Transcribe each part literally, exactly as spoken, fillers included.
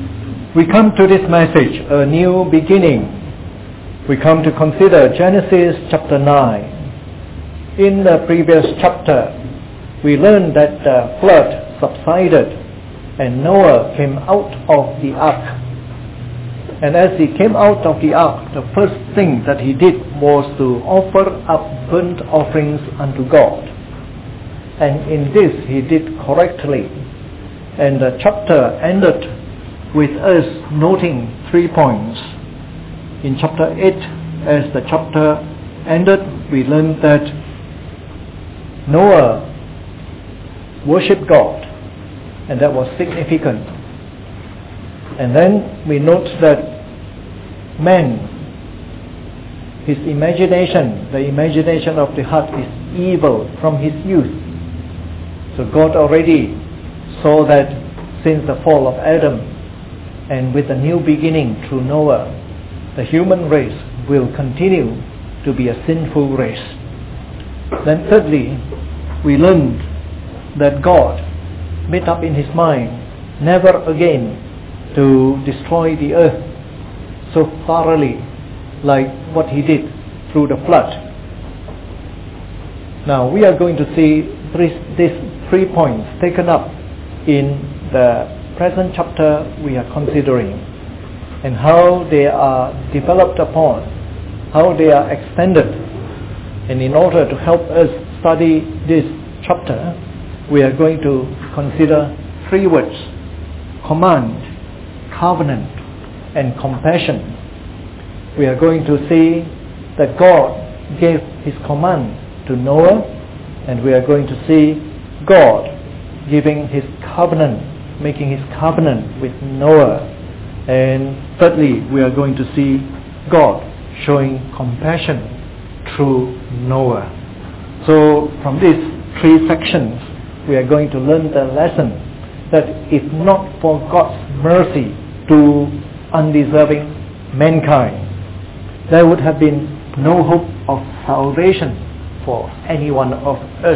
We come to this message, a new beginning. We come to consider Genesis chapter nine. In the previous chapter, we learned that the flood subsided and Noah came out of the ark. And as he came out of the ark, the first thing that he did was to offer up burnt offerings unto God. And in this he did correctly. And the chapter ended with us noting three points. In chapter eight, as the chapter ended, we learned that Noah worshipped God, and that was significant. And then we note that man, his imagination, the imagination of the heart is evil from his youth. So God already saw that since the fall of Adam, and with a new beginning through Noah, the human race will continue to be a sinful race. Then thirdly, we learned that God made up in his mind never again to destroy the earth so thoroughly like what he did through the flood. Now we are going to see three, these three points taken up in the present chapter we are considering, and how they are developed upon, how they are extended. And in order to help us study this chapter, we are going to consider three words: command, covenant, and compassion. We are going to see that God gave his command to Noah, and we are going to see God giving his covenant, making his covenant with Noah. And thirdly, we are going to see God showing compassion through Noah. So from these three sections, we are going to learn the lesson that if not for God's mercy to undeserving mankind, there would have been no hope of salvation for any one of us.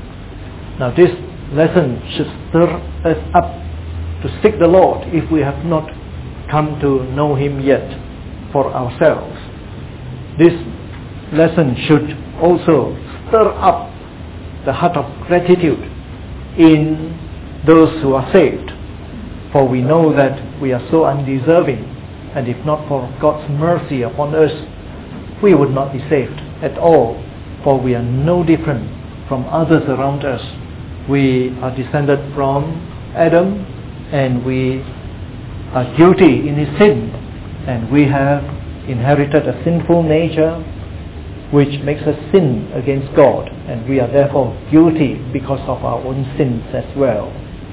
Now this lesson should stir us up to seek the Lord if we have not come to know him yet for ourselves. This lesson should also stir up the heart of gratitude in those who are saved, for we know that we are so undeserving, and if not for God's mercy upon us, we would not be saved at all, for we are no different from others around us. We are descended from Adam, and we are guilty in his sin, and we have inherited a sinful nature which makes us sin against God, and we are therefore guilty because of our own sins as well.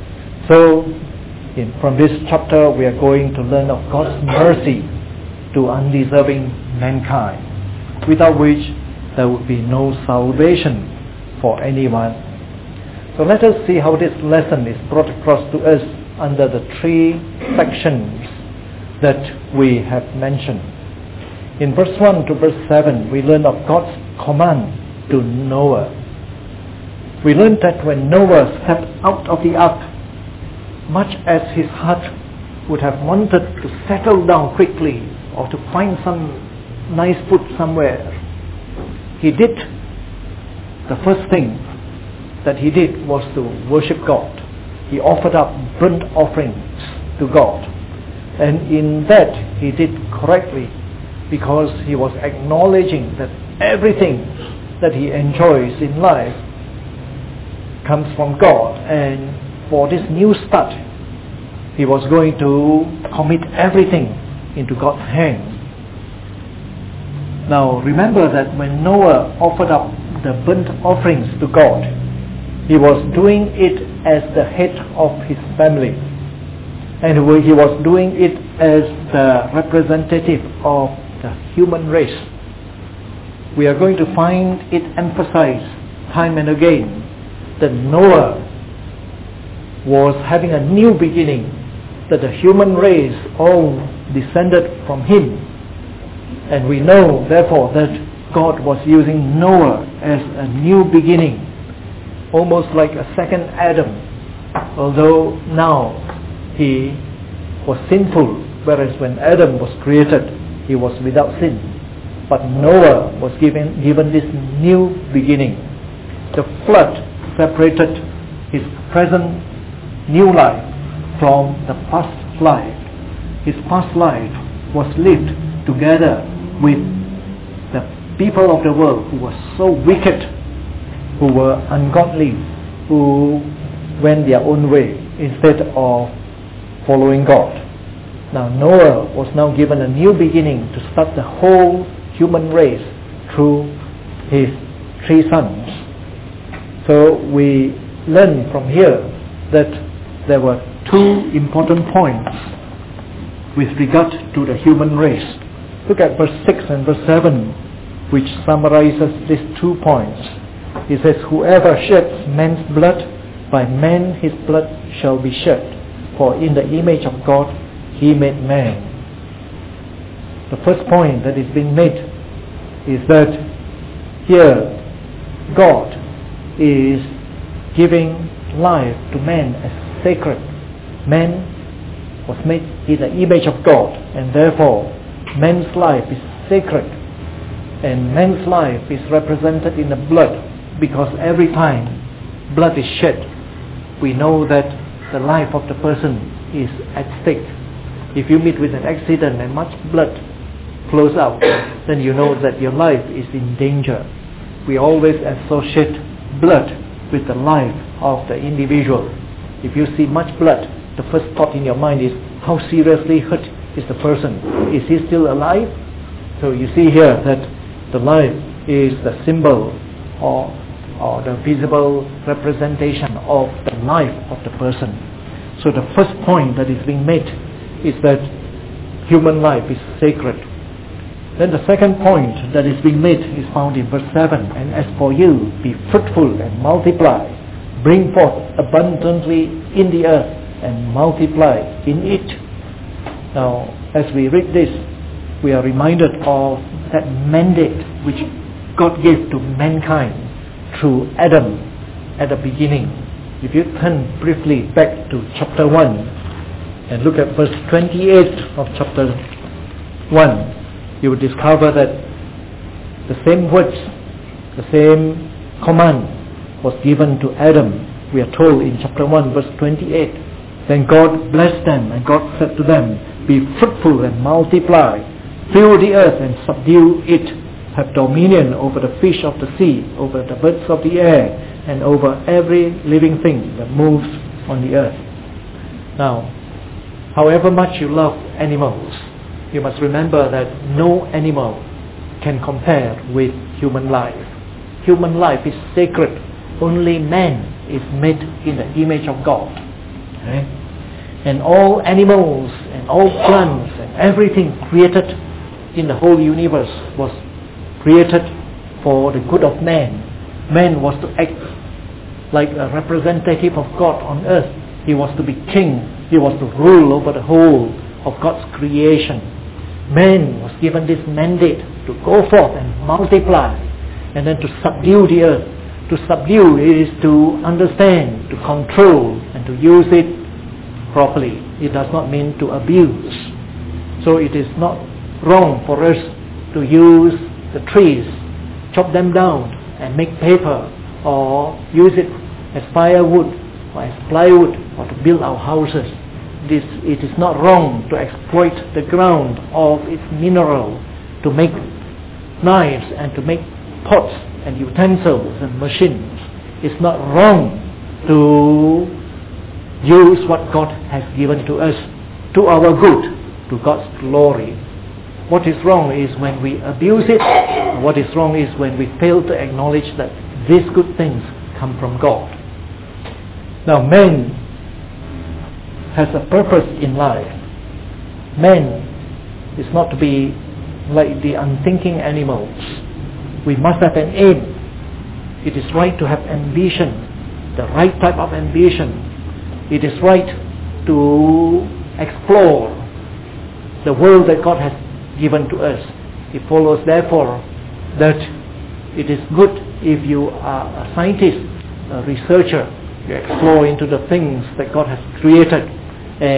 So in, from this chapter we are going to learn of God's mercy to undeserving mankind, without which there would be no salvation for anyone. So let us see how this lesson is brought across to us under the three sections that we have mentioned. In verse one to verse seven, we learn of God's command to Noah. We learn that when Noah stepped out of the ark, much as his heart would have wanted to settle down quickly or to find some nice food somewhere, he did, the first thing that he did was to worship God. He offered up burnt offerings to God. And in that he did correctly, because he was acknowledging that everything that he enjoys in life comes from God, and for this new start he was going to commit everything into God's hands. Now remember that when Noah offered up the burnt offerings to God, he was doing it as the head of his family, and he was doing it as the representative of the human race. We are going to find it emphasized time and again that Noah was having a new beginning, that the human race all descended from him. And we know therefore that God was using Noah as a new beginning, almost like a second Adam, although now he was sinful, whereas when Adam was created, he was without sin. But Noah was given, given this new beginning. The flood separated his present new life from the past life. His past life was lived together with the people of the world who were so wicked, who were ungodly, who went their own way instead of following God. Now Noah was now given a new beginning to start the whole human race through his three sons. So we learn from here that there were two important points with regard to the human race. Look at verse six and verse seven, which summarizes these two points. It says, whoever sheds man's blood, by man his blood shall be shed, for in the image of God he made man. The first point that is being made is that here God is giving life to man as sacred. Man was made in the image of God, and therefore man's life is sacred, and man's life is represented in the blood, because every time blood is shed, we know that the life of the person is at stake. If you meet with an accident and much blood flows out, then you know that your life is in danger. We always associate blood with the life of the individual. If you see much blood, the first thought in your mind is, how seriously hurt is the person? Is he still alive? So you see here that the life is the symbol or, or the visible representation of the life of the person. So the first point that is being made is that human life is sacred. Then the second point that is being made is found in verse seven. And as for you, be fruitful and multiply, bring forth abundantly in the earth and multiply in it. Now, as we read this, we are reminded of that mandate which God gave to mankind through Adam at the beginning. If you turn briefly back to chapter one and look at verse twenty-eight of chapter one, you will discover that the same words, the same command was given to Adam. We are told in chapter one verse twenty-eight, then God blessed them, and God said to them, be fruitful and multiply, fill the earth and subdue it, have dominion over the fish of the sea, over the birds of the air, and over every living thing that moves on the earth. Now, however much you love animals, you must remember that no animal can compare with human life. Human life is sacred. Only man is made in the image of God. Okay? And all animals and all plants and everything created in the whole universe was created for the good of man. Man was to act like a representative of God on earth. He was to be king. He was to rule over the whole of God's creation. Man was given this mandate to go forth and multiply, and then to subdue the earth. To subdue is to understand, to control, and to use it properly. It does not mean to abuse. So it is not wrong for us to use the trees, chop them down and make paper, or use it as firewood or as plywood, or to build our houses. This, it is not wrong to exploit the ground of its mineral to make knives and to make pots and utensils and machines. It's not wrong to use what God has given to us to our good, to God's glory. What is wrong is when we abuse it. What is wrong is when we fail to acknowledge that these good things come from God. Now, man has a purpose in life. Man is not to be like the unthinking animals. We must have an aim. It is right to have ambition, the right type of ambition. It is right to explore the world that God has given to us. It follows therefore that it is good if you are a scientist, a researcher, you explore into the things that God has created and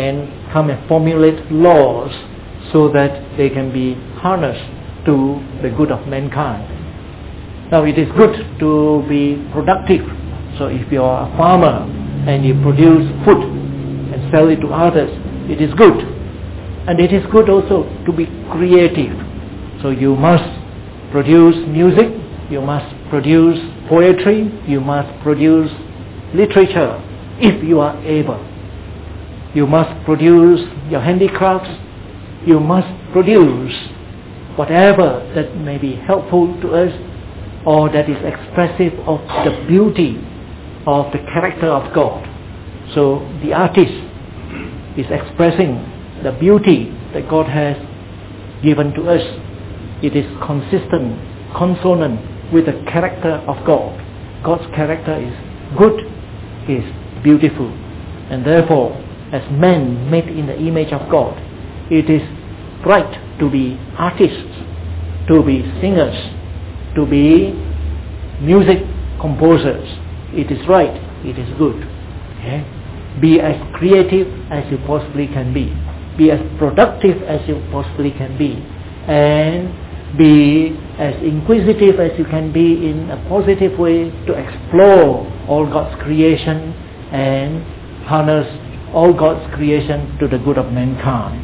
come and formulate laws so that they can be harnessed to the good of mankind. Now it is good to be productive. So if you are a farmer and you produce food and sell it to others, it is good. And it is good also to be creative. So you must produce music, you must produce poetry, you must produce literature if you are able. You must produce your handicrafts, you must produce whatever that may be helpful to us or that is expressive of the beauty of the character of God. So the artist is expressing the beauty that God has given to us. It is consistent, consonant with the character of God. God's character is good, is beautiful, and therefore, as men made in the image of God, it is right to be artists, to be singers, to be music composers. It is right, it is good. Okay? Be as creative as you possibly can be. Be as productive as you possibly can be. And be as inquisitive as you can be in a positive way to explore all God's creation and harness all God's creation to the good of mankind.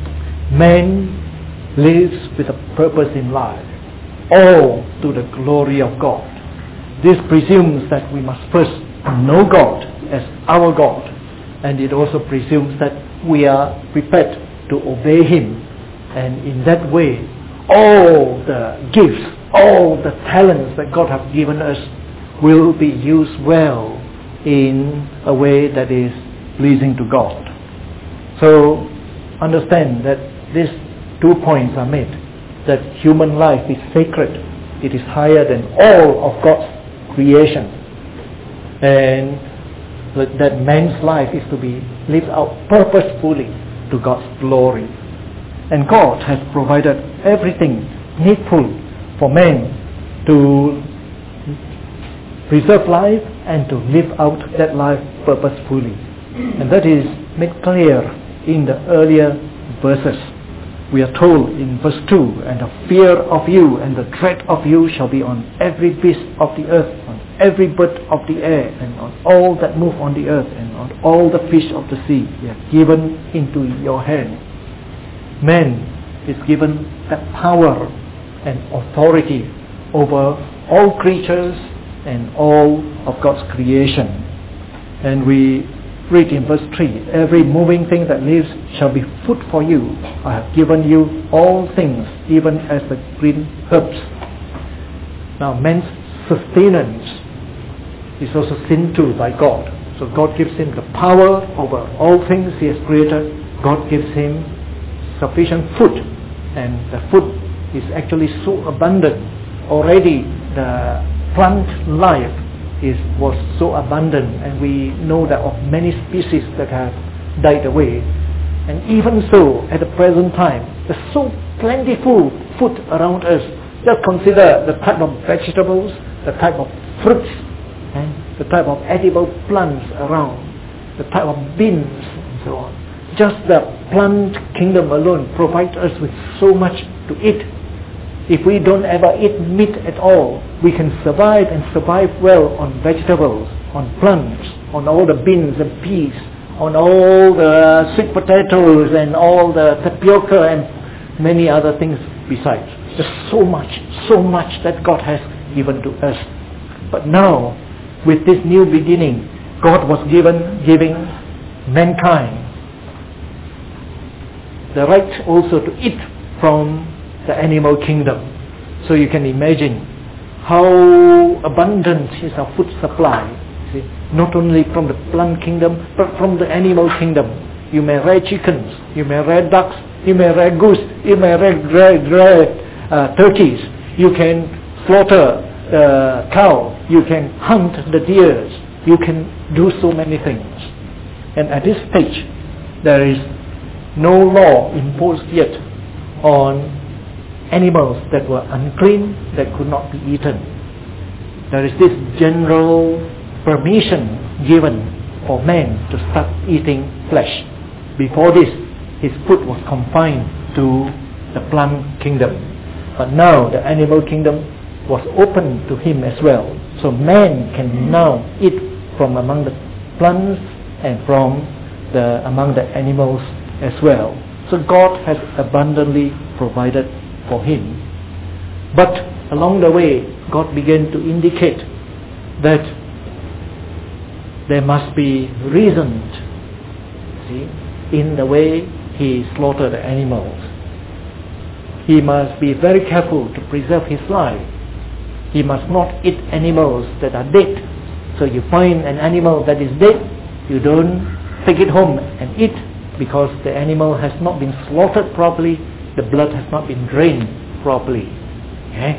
Man lives with a purpose in life, all to the glory of God. This presumes that we must first know God as our God, and it also presumes that we are prepared to obey Him, and in that way all the gifts, all the talents that God has given us will be used well in a way that is pleasing to God. So understand that these two points are made, that human life is sacred, it is higher than all of God's creation, and that man's life is to be lived out purposefully to God's glory. And God has provided everything needful for man to preserve life and to live out that life purposefully. And that is made clear in the earlier verses. We are told in verse two, and the fear of you and the dread of you shall be on every beast of the earth, on every bird of the air, and on all that move on the earth, and on all the fish of the sea. They are given into your hand. Man is given that power and authority over all creatures and all of God's creation. And we read in verse three, every moving thing that lives shall be food for you. I have given you all things, even as the green herbs. Now man's sustenance is also seen to by God. So God gives him the power over all things He has created. God gives him sufficient food, and the food is actually so abundant. Already the plant life is was so abundant, and we know that of many species that have died away. And even so, at the present time, there's so plentiful food around us. Just consider the type of vegetables, the type of fruits, and the type of edible plants around, the type of beans, and so on. Just the plant kingdom alone provides us with so much to eat. If we don't ever eat meat at all, we can survive and survive well on vegetables, on plants, on all the beans and peas, on all the sweet potatoes and all the tapioca and many other things besides. There's so much, so much that God has given to us. But now, with this new beginning, God was given, giving mankind the right also to eat from the animal kingdom. So you can imagine how abundant is our food supply. See, not only from the plant kingdom, but from the animal kingdom. You may rear chickens, you may rear ducks, you may rear goose, you may rear, rear, rear uh, turkeys. You can slaughter the cow, you can hunt the deers, you can do so many things. And at this stage, there is no law imposed yet on animals that were unclean, that could not be eaten. There is this general permission given for men to start eating flesh. Before this, his food was confined to the plant kingdom. But now the animal kingdom was open to him as well. So man can now eat from among the plants and from the among the animals as well. So God has abundantly provided for him. But along the way, God began to indicate that there must be reasons, see, in the way he slaughtered the animals. He must be very careful to preserve his life. He must not eat animals that are dead. So you find an animal that is dead, you don't take it home and eat, because the animal has not been slaughtered properly, the blood has not been drained properly. Okay?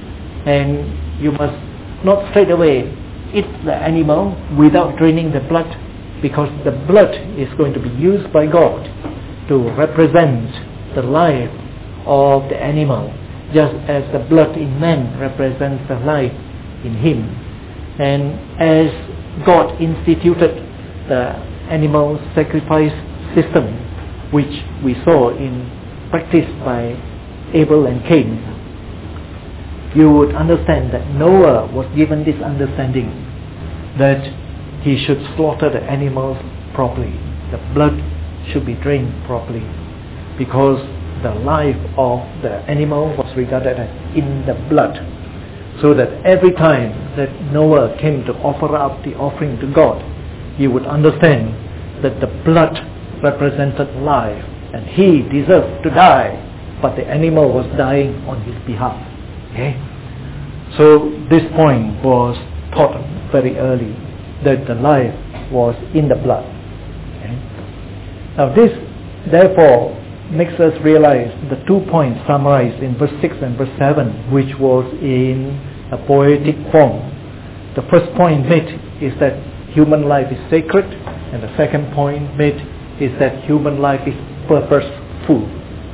And you must not straight away eat the animal without draining the blood, because the blood is going to be used by God to represent the life of the animal, just as the blood in man represents the life in him. And as God instituted the animal sacrifice system, which we saw in practice by Abel and Cain, you would understand that Noah was given this understanding that he should slaughter the animals properly. The blood should be drained properly, because the life of the animal was regarded as in the blood. So that every time that Noah came to offer up the offering to God, he would understand that the blood represented life and he deserved to die, but the animal was dying on his behalf. Okay? So this point was taught very early, that the life was in the blood. Okay? Now this therefore makes us realize the two points summarized in verse six and verse seven, which was in a poetic form. The first point made is that human life is sacred, and the second point made is that human life is purposeful.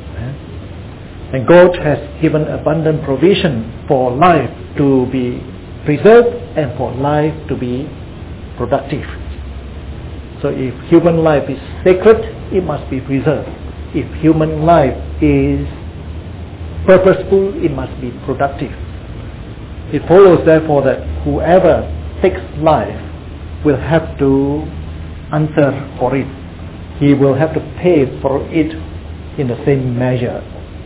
And God has given abundant provision for life to be preserved and for life to be productive. So if human life is sacred, it must be preserved. If human life is purposeful, it must be productive. It follows therefore that whoever takes life will have to answer for it. He will have to pay for it in the same measure.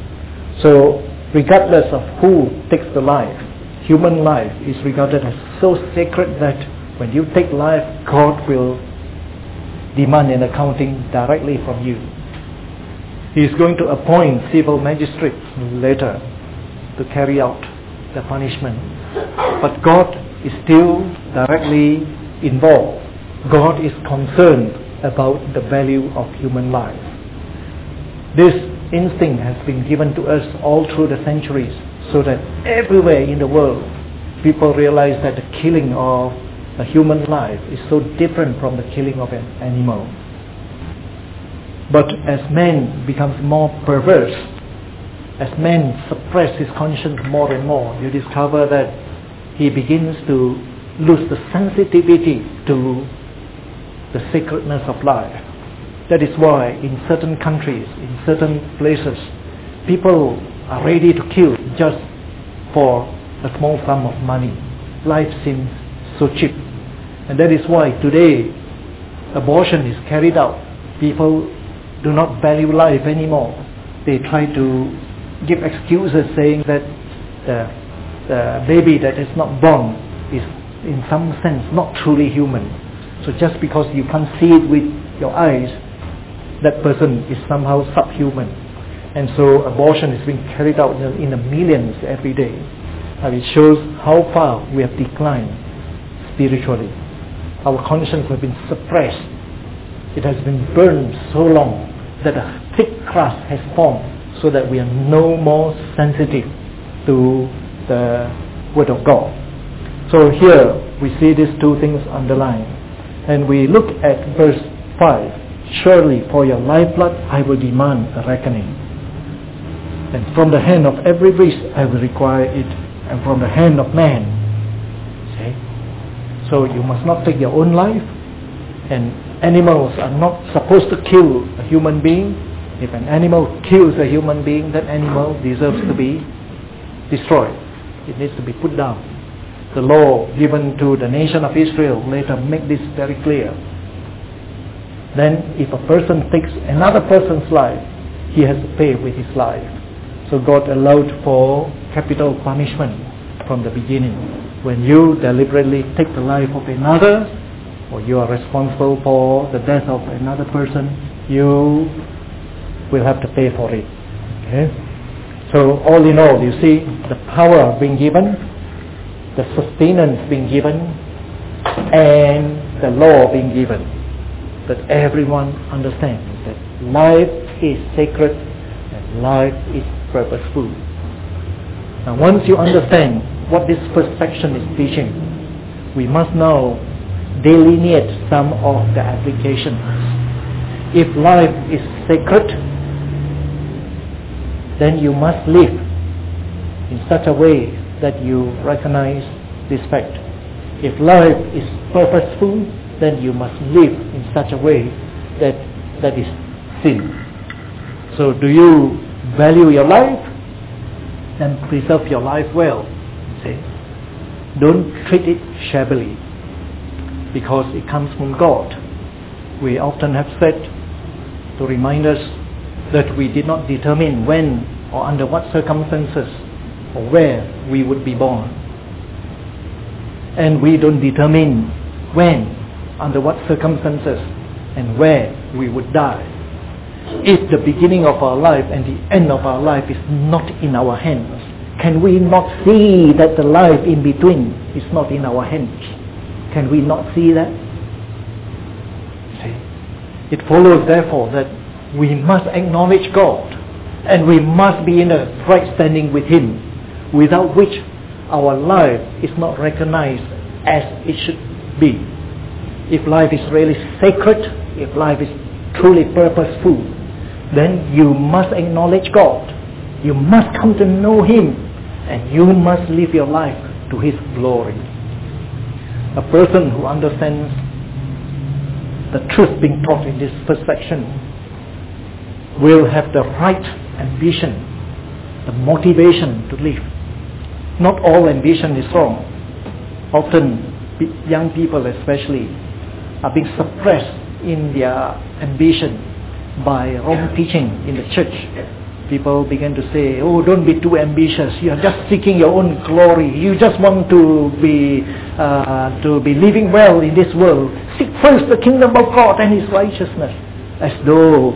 So regardless of who takes the life, human life is regarded as so sacred that when you take life, God will demand an accounting directly from you. He is going to appoint civil magistrates later to carry out the punishment. But God is still directly involved. God is concerned about the value of human life. This instinct has been given to us all through the centuries, so that everywhere in the world people realize that the killing of a human life is so different from the killing of an animal. But as man becomes more perverse, as man suppresses his conscience more and more, you discover that he begins to lose the sensitivity to the sacredness of life. That is why in certain countries, in certain places, people are ready to kill just for a small sum of money. Life seems so cheap. And that is why today abortion is carried out. People do not value life anymore. They try to give excuses saying that the, the baby that is not born is in some sense not truly human. So just because you can't see it with your eyes, that person is somehow subhuman. And so abortion is being carried out in the millions every day. And it shows how far we have declined spiritually. Our conscience has been suppressed. It has been burned so long that a thick crust has formed, so that we are no more sensitive to the Word of God. So here we see these two things underlined. And we look at verse five. Surely for your lifeblood I will demand a reckoning. And from the hand of every beast I will require it, and from the hand of man. See? So you must not take your own life, and animals are not supposed to kill a human being. If an animal kills a human being, that animal deserves to be destroyed. It needs to be put down. The law given to the nation of Israel later make this very clear. Then if a person takes another person's life, he has to pay with his life. So God allowed for capital punishment from the beginning. When you deliberately take the life of another, or you are responsible for the death of another person, you will have to pay for it. Okay? So all in all, you see the power being given, the sustenance being given, and the law being given. That everyone understands that life is sacred and life is purposeful. Now once you understand what this first section is teaching, we must now delineate some of the applications. If life is sacred, then you must live in such a way that you recognize this fact. If life is purposeful, then you must live in such a way that that is sin. So do you value your life? Then preserve your life well. See? Don't treat it shabbily, because it comes from God. We often have said, to remind us that we did not determine when or under what circumstances or where we would be born. And we don't determine when, under what circumstances, and where we would die. If the beginning of our life and the end of our life is not in our hands, can we not see that the life in between is not in our hands? Can we not see that? See? It follows therefore that we must acknowledge God, and we must be in a right standing with Him, without which our life is not recognized as it should be. If life is really sacred, if life is truly purposeful, then you must acknowledge God. You must come to know Him, and you must live your life to His glory. A person who understands the truth being taught in this first section will have the right ambition, the motivation to live. Not all ambition is wrong. Often young people especially are being suppressed in their ambition by wrong teaching in the church. People begin to say, oh, don't be too ambitious. You are just seeking your own glory. You just want to be uh, to be living well in this world. Seek first the kingdom of God and His righteousness. As though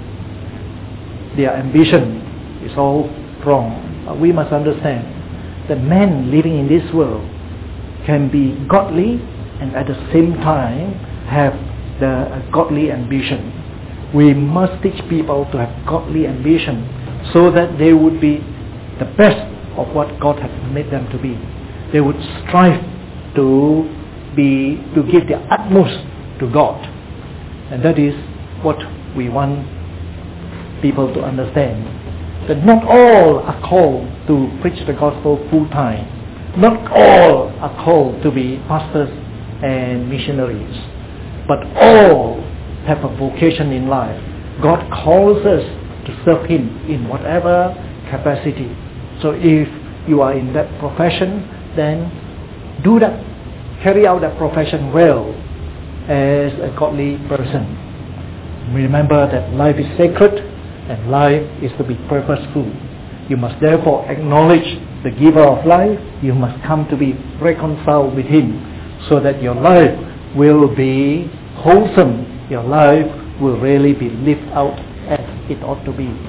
their ambition is all wrong. But we must understand that men living in this world can be godly and at the same time have the uh, godly ambition. We must teach people to have godly ambition so that they would be the best of what God has made them to be. They would strive to be to give their utmost to God. And that is what we want people to understand. That not all are called to preach the gospel full time. Not all are called to be pastors and missionaries. But all have a vocation in life. God calls us to serve Him in whatever capacity. So if you are in that profession, then do that. Carry out that profession well as a godly person. Remember that life is sacred and life is to be purposeful. You must therefore acknowledge the giver of life. You must come to be reconciled with Him so that your life will be wholesome. Your life will really be lived out as it ought to be.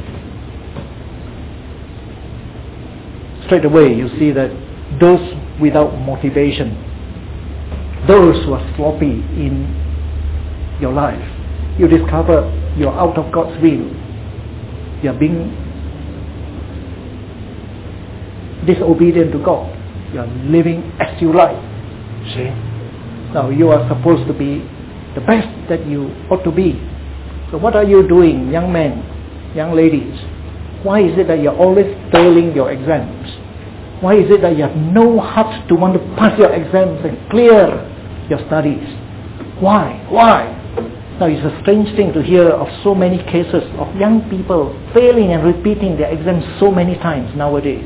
Straight away you see that those without motivation, those who are sloppy in your life, you discover you're out of God's will. You're being disobedient to God. You're living as you like. See? Now you are supposed to be the best that you ought to be. So what are you doing, young men, young ladies? Why is it that you're always failing your exams? Why is it that you have no heart to want to pass your exams and clear your studies? Why? Why? Now it's a strange thing to hear of so many cases of young people failing and repeating their exams so many times nowadays.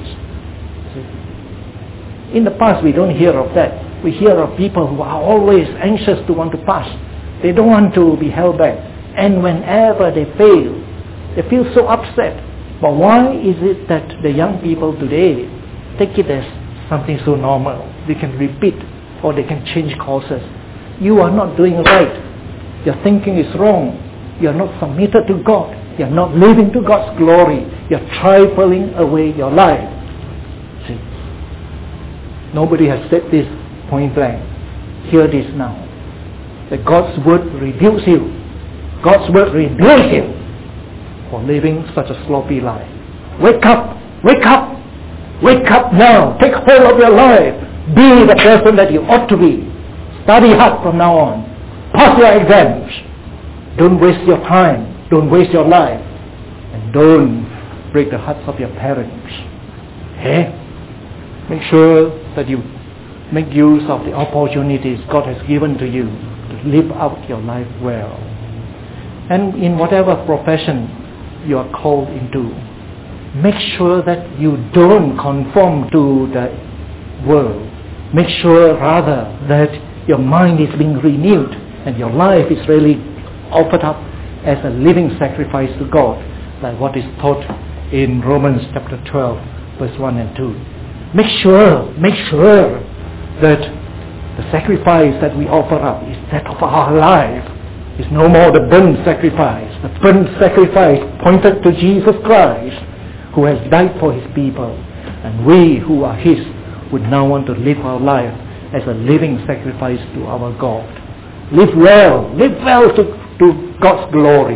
See? In the past we don't hear of that. We hear of people who are always anxious to want to pass. They don't want to be held back. And whenever they fail, they feel so upset. But why is it that the young people today take it as something so normal? They can repeat or they can change courses. You are not doing right. Your thinking is wrong. You are not submitted to God. You are not living to God's glory. You are trifling away your life. See? Nobody has said this point blank. Hear this now. That God's word rebukes you. God's word rebukes you for living such a sloppy life. Wake up! Wake up! Wake up now! Take hold of your life. Be the person that you ought to be. Study hard from now on. Pass your exams. Don't waste your time. Don't waste your life. And don't break the hearts of your parents. Okay? Make sure that you make use of the opportunities God has given to you to live out your life well. And in whatever profession you are called into, make sure that you don't conform to the world. Make sure rather that your mind is being renewed and your life is really offered up as a living sacrifice to God, like what is taught in Romans chapter twelve, verse one and two. Make sure, make sure that the sacrifice that we offer up is that of our life. It's no more the burnt sacrifice. The burnt sacrifice pointed to Jesus Christ, who has died for his people. And we who are his would now want to live our life as a living sacrifice to our God. Live well. Live well to, to God's glory.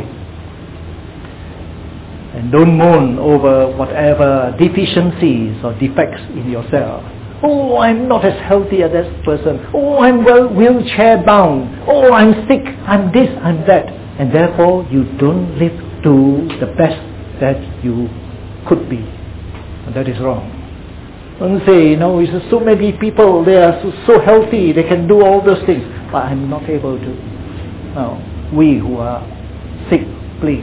And don't moan over whatever deficiencies or defects in yourself. Oh, I'm not as healthy as this person. Oh, I'm well wheelchair bound. Oh, I'm sick. I'm this, I'm that. And therefore, you don't live to the best that you could be. And that is wrong. Don't say, you know, it's so many people, they are so, so healthy, they can do all those things, but I'm not able to. No, we who are sick, please,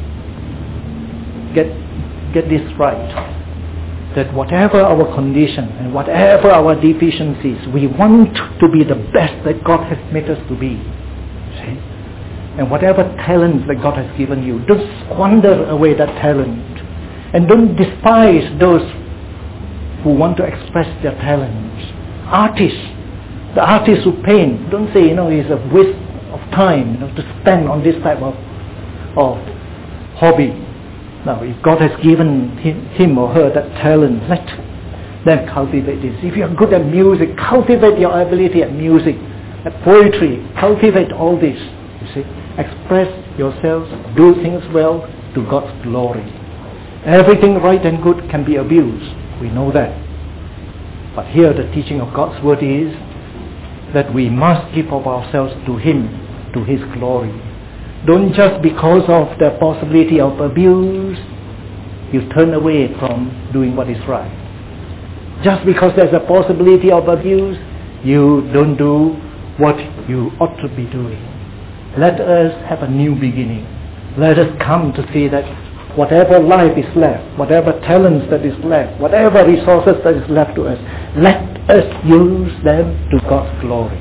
get get this right. That whatever our condition and whatever our deficiencies, we want to be the best that God has made us to be. See? And whatever talent that God has given you, don't squander away that talent. And don't despise those who want to express their talents. Artists, the artists who paint, don't say, you know, it's a waste of time, you know, to spend on this type of, of hobby. Now, if God has given him, him or her that talent, let them cultivate this. If you're good at music, cultivate your ability at music, at poetry, cultivate all this. You see, express yourselves, do things well to God's glory. Everything right and good can be abused. We know that. But here the teaching of God's word is that we must give of ourselves to him, to his glory. Don't just because of the possibility of abuse, you turn away from doing what is right. Just because there's a possibility of abuse, you don't do what you ought to be doing. Let us have a new beginning. Let us come to see that whatever life is left, whatever talents that is left, whatever resources that is left to us, let us use them to God's glory.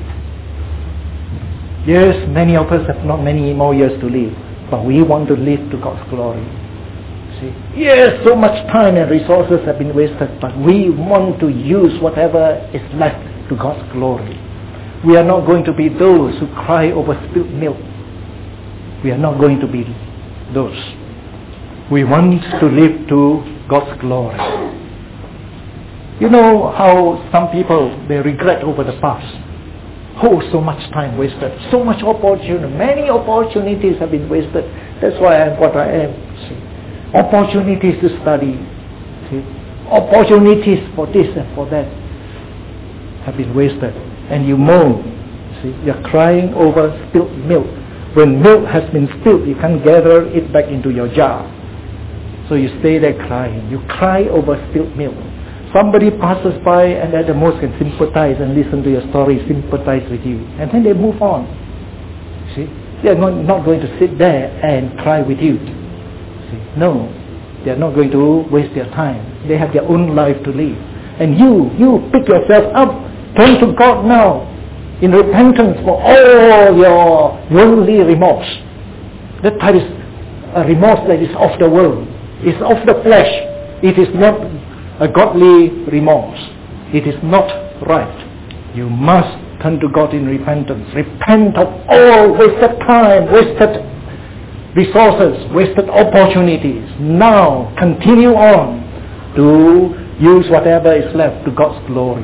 Yes, many of us have not many more years to live, but we want to live to God's glory. See? Yes, so much time and resources have been wasted, but we want to use whatever is left to God's glory. We are not going to be those who cry over spilled milk. We are not going to be those. We want to live to God's glory. You know how some people, they regret over the past. Oh, so much time wasted. So much opportunity. Many opportunities have been wasted. That's why I am what I am. See? Opportunities to study. See? Opportunities for this and for that have been wasted. And you moan. See? You're crying over spilled milk. When milk has been spilled, you can't gather it back into your jar. So you stay there crying. You cry over spilled milk. Somebody passes by and at the most can sympathize and listen to your story, sympathize with you. And then they move on. See? They are not, not going to sit there and cry with you. See? No, they are not going to waste their time. They have their own life to live. And you, you pick yourself up, turn to God now in repentance for all your worldly remorse. That type is a remorse that is of the world. It's of the flesh. It is not a godly remorse. It is not right. You must turn to God in repentance. Repent of all wasted time, wasted resources, wasted opportunities. Now continue on to use whatever is left to God's glory.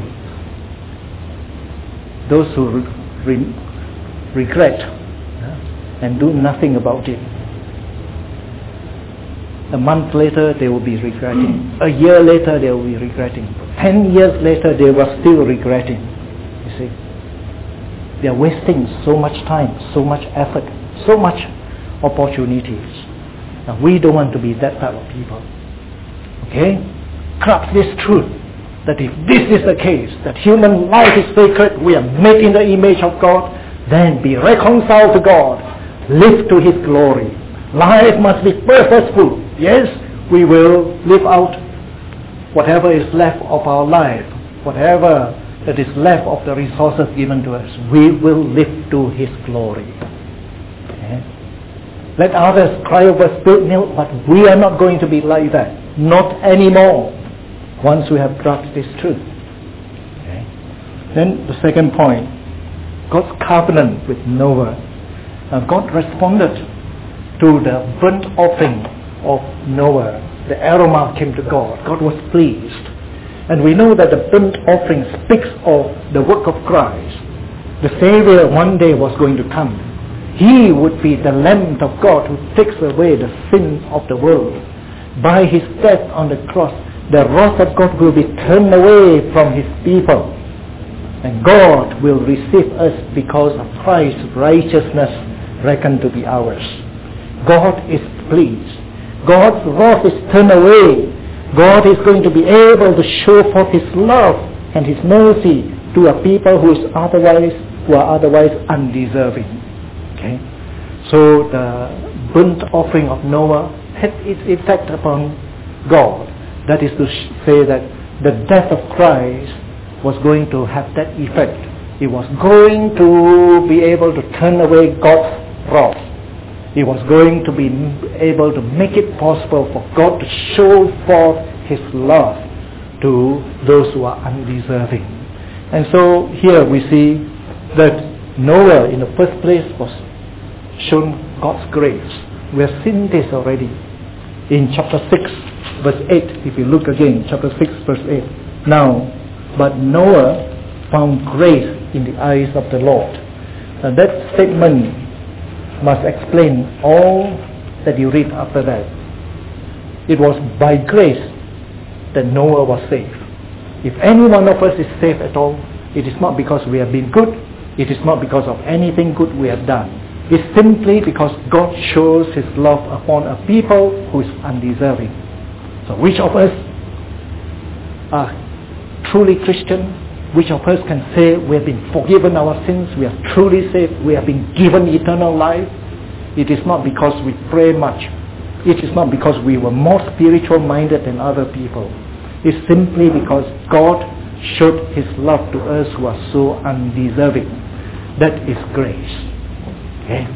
Those who re- re- regret uh, and do nothing about it, a month later they will be regretting. A year later they will be regretting. Ten years later they were still regretting. You see, they are wasting so much time, so much effort, so much opportunities. Now we don't want to be that type of people. Okay? Grasp this truth, that if this is the case, that human life is sacred, we are made in the image of God, then be reconciled to God, live to His glory. Life must be purposeful. Yes, we will live out whatever is left of our life, whatever that is left of the resources given to us. We will live to His glory. Okay? Let others cry over spilled milk, but we are not going to be like that. Not anymore. Once we have grasped this truth. Okay. Then the second point, God's covenant with Noah. Uh, God responded to the burnt offering of Noah. The aroma came to God. God was pleased. And we know that the burnt offering speaks of the work of Christ. The Savior one day was going to come. He would be the Lamb of God who takes away the sin of the world. By His death on the cross, the wrath of God will be turned away from His people. And God will receive us because of Christ's righteousness reckoned to be ours. God is pleased. God's wrath is turned away. God is going to be able to show forth His love and His mercy to a people who is otherwise who are otherwise undeserving. Okay? So the burnt offering of Noah had its effect upon God. That is to say that the death of Christ was going to have that effect. It was going to be able to turn away God's wrath. It was going to be able to make it possible for God to show forth His love to those who are undeserving. And so here we see that Noah in the first place was shown God's grace. We have seen this already in chapter six. Verse eight, if you look again, chapter six, verse eight. Now, but Noah found grace in the eyes of the Lord. Now that statement must explain all that you read after that. It was by grace that Noah was saved. If any one of us is saved at all, it is not because we have been good. It is not because of anything good we have done. It's simply because God shows His love upon a people who is undeserving. So which of us are truly Christian? Which of us can say we have been forgiven our sins, we are truly saved, we have been given eternal life? It is not because we pray much. It is not because we were more spiritual minded than other people. It's simply because God showed His love to us who are so undeserving. That is grace. Okay?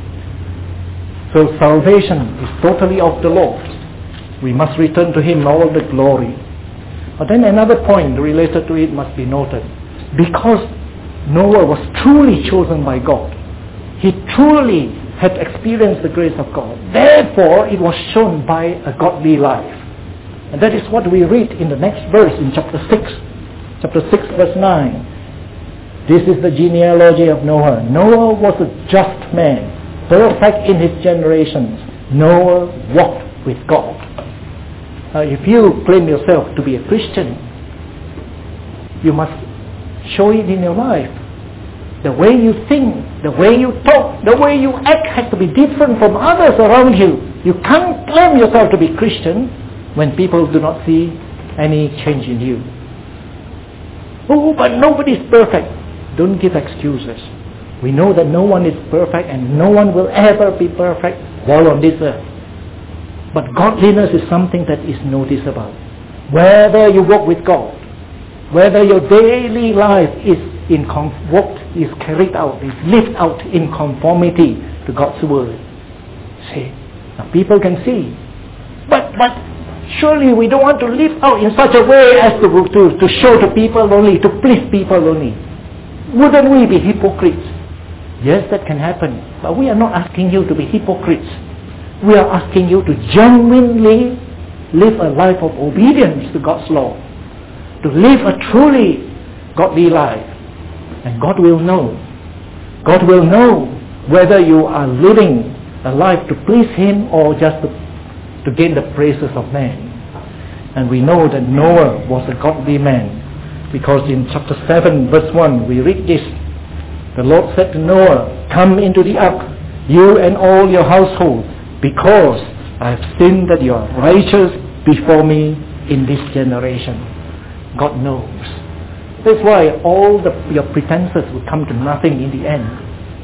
So salvation is totally of the Lord. We must return to Him all the glory. But then another point related to it must be noted. Because Noah was truly chosen by God, he truly had experienced the grace of God. Therefore, it was shown by a godly life. And that is what we read in the next verse in chapter six. Chapter six, verse nine. This is the genealogy of Noah. Noah was a just man, perfect in his generations. Noah walked with God. Uh, if you claim yourself to be a Christian, you must show it in your life. The way you think, the way you talk, the way you act has to be different from others around you. You can't claim yourself to be Christian when people do not see any change in you. Oh, but nobody is perfect. Don't give excuses. We know that no one is perfect and no one will ever be perfect while on this earth. But godliness is something that is noticeable. Whether you walk with God, whether your daily life is in conf- what is carried out, is lived out in conformity to God's word. See, now people can see. But but surely we don't want to live out in such a way as to, to, to show to people only, to please people only. Wouldn't we be hypocrites? Yes, that can happen. But we are not asking you to be hypocrites. We are asking you to genuinely live a life of obedience to God's law. To live a truly godly life. And God will know. God will know whether you are living a life to please Him or just to, to gain the praises of man. And we know that Noah was a godly man. Because in chapter seven verse one we read this. The Lord said to Noah, "Come into the ark, you and all your household, because I have seen that you are righteous before me in this generation." God knows. That's why all the, your pretenses will come to nothing in the end.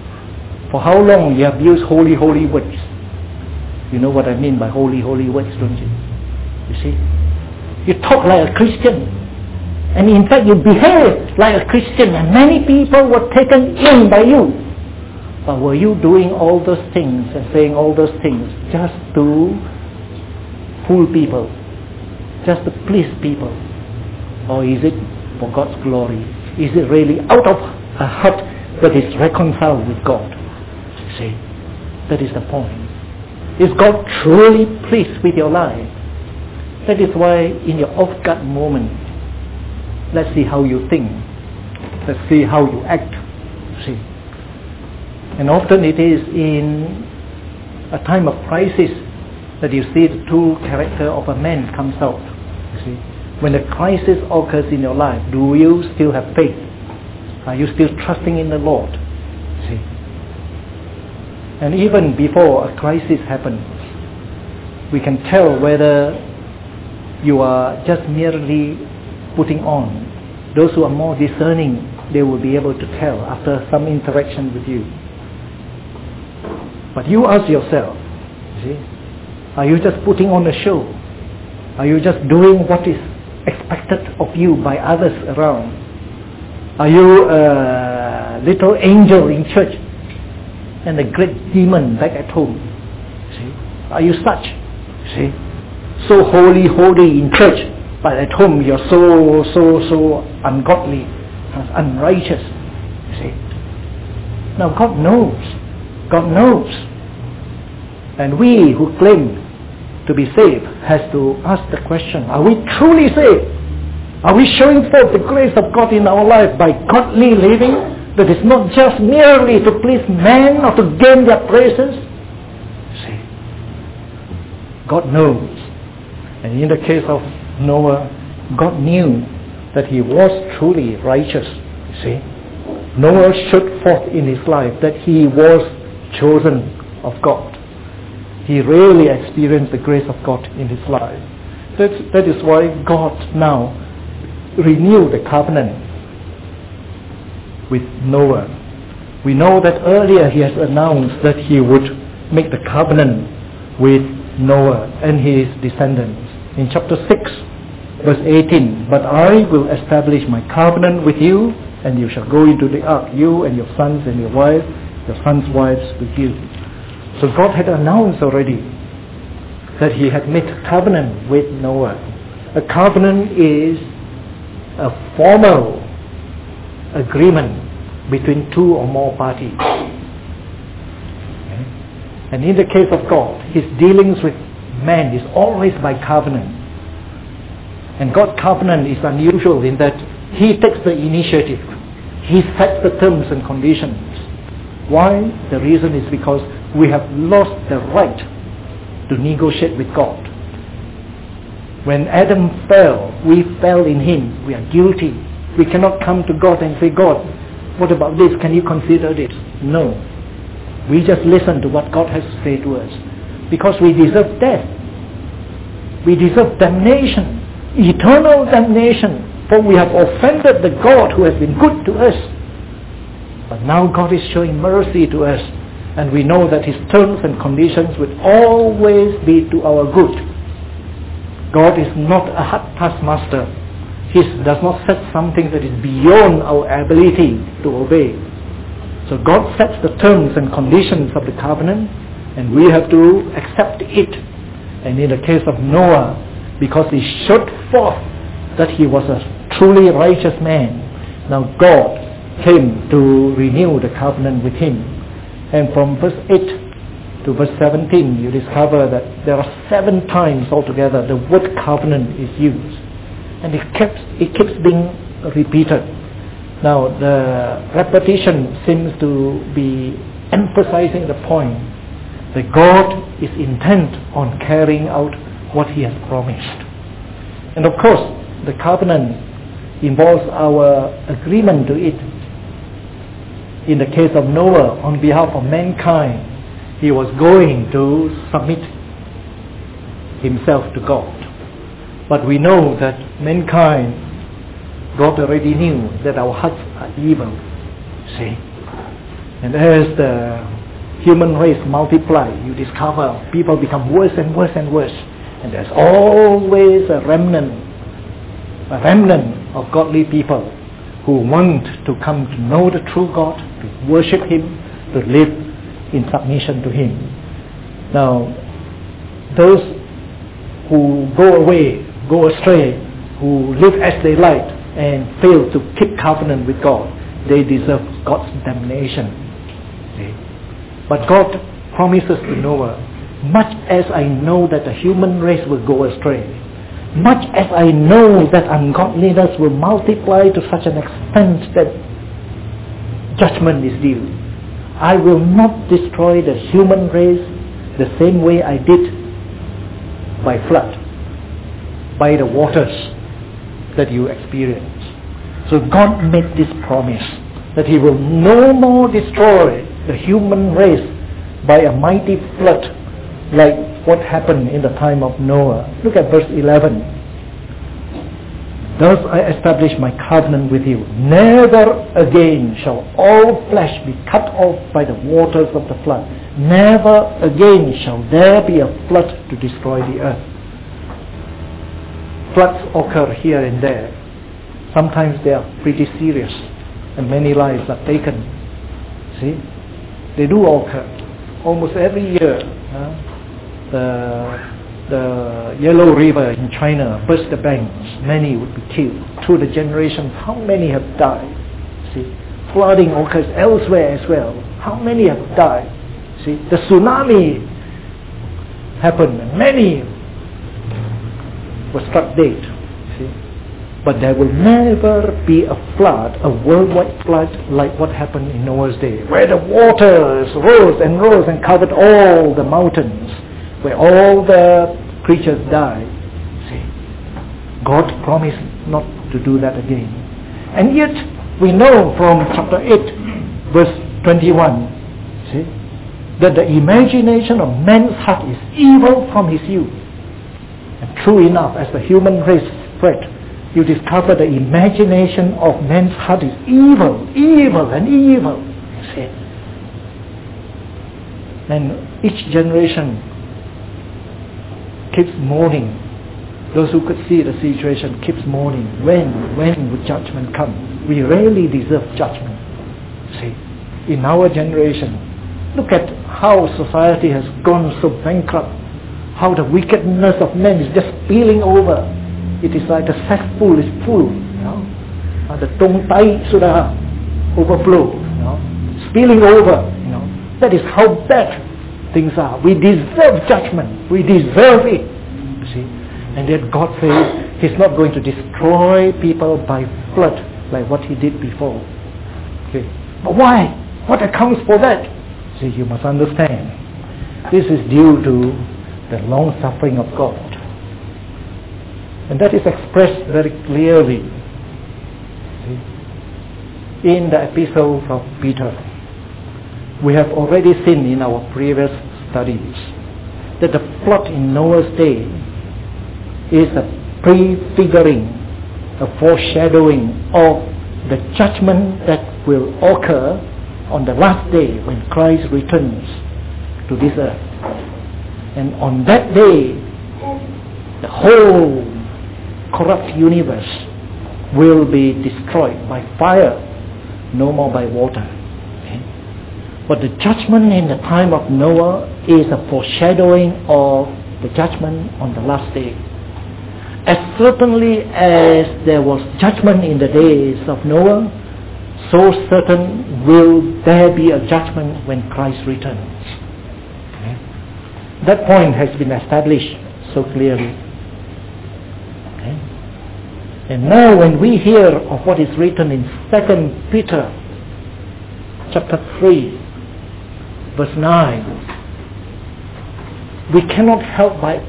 For how long you have used holy, holy words? You know what I mean by holy, holy words, don't you? You see? You talk like a Christian. And in fact you behave like a Christian. And many people were taken in by you. But were you doing all those things and saying all those things just to fool people? Just to please people? Or is it for God's glory? Is it really out of a heart that is reconciled with God? See, that is the point. Is God truly pleased with your life? That is why in your off-guard moment, let's see how you think. Let's see how you act. See. And often it is in a time of crisis that you see the true character of a man comes out. You see. When a crisis occurs in your life, do you still have faith? Are you still trusting in the Lord? See. And even before a crisis happens, we can tell whether you are just merely putting on. Those who are more discerning, they will be able to tell after some interaction with you. But you ask yourself, see, are you just putting on a show? Are you just doing what is expected of you by others around? Are you a little angel in church and a great demon back at home? See, are you such? See, so holy, holy in church, but at home you're so, so, so ungodly, unrighteous. See, now God knows. God knows. And we who claim to be saved has to ask the question, are we truly saved? Are we showing forth the grace of God in our life by godly living that is not just merely to please man or to gain their praises? See, God knows. And in the case of Noah, God knew that he was truly righteous. See, Noah showed forth in his life that he was chosen of God. He really experienced the grace of God in his life. That's, that is why God now renewed the covenant with Noah. We know that earlier he has announced that he would make the covenant with Noah and his descendants. In chapter six, verse eighteen, "But I will establish my covenant with you, and you shall go into the ark, you and your sons and your wives, your sons' wives with you." So God had announced already that he had made a covenant with Noah. A covenant is a formal agreement between two or more parties. Okay? And in the case of God, his dealings with man is always by covenant. And God's covenant is unusual in that he takes the initiative. He sets the terms and conditions. Why? The reason is because we have lost the right to negotiate with God. When Adam fell, we fell in him. We are guilty. We cannot come to God and say, "God, what about this? Can you consider this?" No. We just listen to what God has to say to us. Because we deserve death. We deserve damnation. Eternal damnation. For we have offended the God who has been good to us. But now God is showing mercy to us, and we know that His terms and conditions will always be to our good. God is not a hard taskmaster. He does not set something that is beyond our ability to obey. So God sets the terms and conditions of the covenant, and we have to accept it. And in the case of Noah, because he showed forth that he was a truly righteous man, now God came to renew the covenant with him. And from verse eight to verse seventeen, you discover that there are seven times altogether the word covenant is used. And it keeps, it keeps being repeated. Now the repetition seems to be emphasizing the point that God is intent on carrying out what He has promised. And of course, the covenant involves our agreement to it. In the case of Noah, on behalf of mankind, he was going to submit himself to God. But we know that mankind, God already knew that our hearts are evil. See? And as the human race multiply, you discover people become worse and worse and worse. And there's always a remnant, a remnant of godly people who want to come to know the true God, to worship Him, to live in submission to Him. Now, those who go away, go astray, who live as they like and fail to keep covenant with God, they deserve God's damnation. See? But God promises to Noah, much as I know that the human race will go astray, much as I know that ungodliness will multiply to such an extent that judgment is due, I will not destroy the human race the same way I did by flood, by the waters that you experience. So God made this promise that He will no more destroy the human race by a mighty flood like what happened in the time of Noah. Look at verse eleven. Thus I establish my covenant with you. Never again shall all flesh be cut off by the waters of the flood. Never again shall there be a flood to destroy the earth. Floods occur here and there. Sometimes they are pretty serious, and many lives are taken. See? They do occur. Almost every year, uh, the the Yellow River in China burst the banks. Many would be killed. Through the generations, how many have died? See? Flooding occurs elsewhere as well. How many have died? See? The tsunami happened, and many were struck dead. See? But there will never be a flood, a worldwide flood like what happened in Noah's day, where the waters rose and rose and covered all the mountains, where all the creatures died. See, God promised not to do that again. And yet, we know from chapter eight, verse twenty-one, see, that the imagination of man's heart is evil from his youth. And true enough, as the human race spread, you discover the imagination of man's heart is evil, evil and evil. See? And each generation keeps mourning. Those who could see the situation keeps mourning. When, when would judgment come? We rarely deserve judgment. See? In our generation, look at how society has gone so bankrupt. How the wickedness of men is just spilling over. It is like the cesspool is full, you know. Uh, the tongtai sudah overflow, you know, spilling over, you know. That is how bad things are. We deserve judgment. We deserve it. You see, and yet God says He's not going to destroy people by flood like what He did before. Okay, but why? What accounts for that? See, you must understand. This is due to the long suffering of God. And that is expressed very clearly, see, in the epistles of Peter. We have already seen in our previous studies that the flood in Noah's day is a prefiguring, a foreshadowing of the judgment that will occur on the last day when Christ returns to this earth. And on that day, the whole corrupt universe will be destroyed by fire, no more by water. Okay? But the judgment in the time of Noah is a foreshadowing of the judgment on the last day. As certainly as there was judgment in the days of Noah, so certain will there be a judgment when Christ returns. Okay? That point has been established so clearly. Okay? And now when we hear of what is written in Second Peter chapter three, verse nine, we cannot help but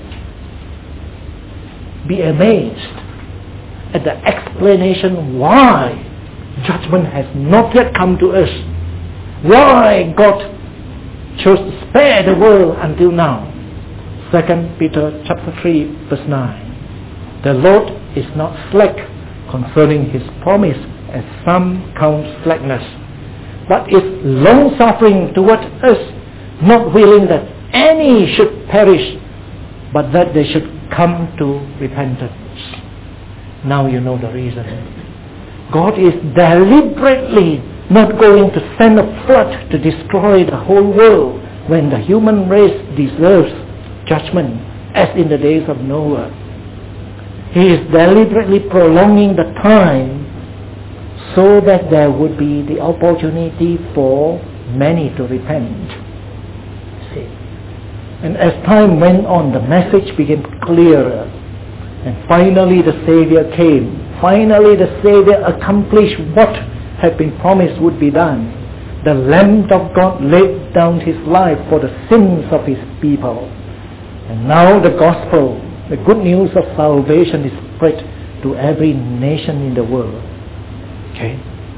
be amazed at the explanation why judgment has not yet come to us. Why God chose to spare the world until now. Second Peter chapter three, verse nine. The Lord is not slack concerning his promise, as some count slackness, but is long-suffering towards us, not willing that any should perish, but that they should come to repentance. Now you know the reason. God is deliberately not going to send a flood to destroy the whole world when the human race deserves judgment, as in the days of Noah. He is deliberately prolonging the time so that there would be the opportunity for many to repent. See? And as time went on, the message became clearer. And finally the Savior came. Finally the Savior accomplished what had been promised would be done. The Lamb of God laid down his life for the sins of his people. And now the gospel, the good news of salvation, is spread to every nation in the world. Okay?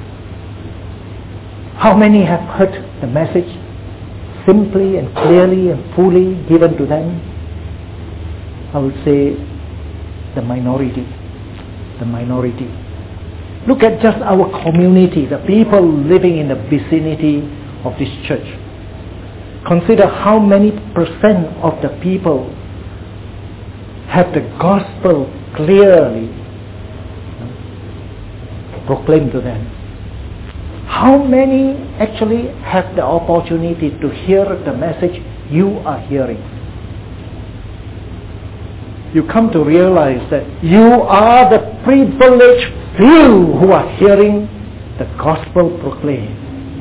How many have heard the message simply and clearly and fully given to them? I would say the minority. The minority. Look at just our community, the people living in the vicinity of this church. Consider how many percent of the people have the gospel clearly proclaimed to them. How many actually have the opportunity to hear the message you are hearing? You come to realize that you are the privileged few who are hearing the gospel proclaimed.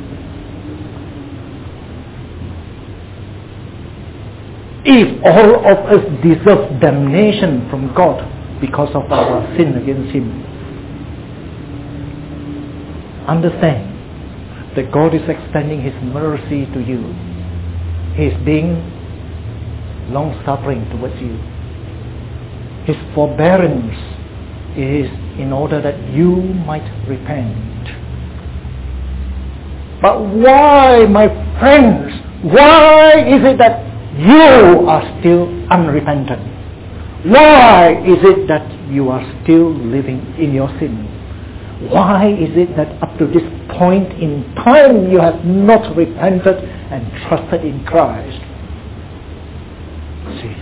If all of us deserve damnation from God because of our sin against Him, understand that God is extending His mercy to you. He is being long-suffering towards you. His forbearance is in order that you might repent. But why, my friends, why is it that you are still unrepentant? Why is it that you are still living in your sin? Why is it that up to this point in time you have not repented and trusted in Christ? See,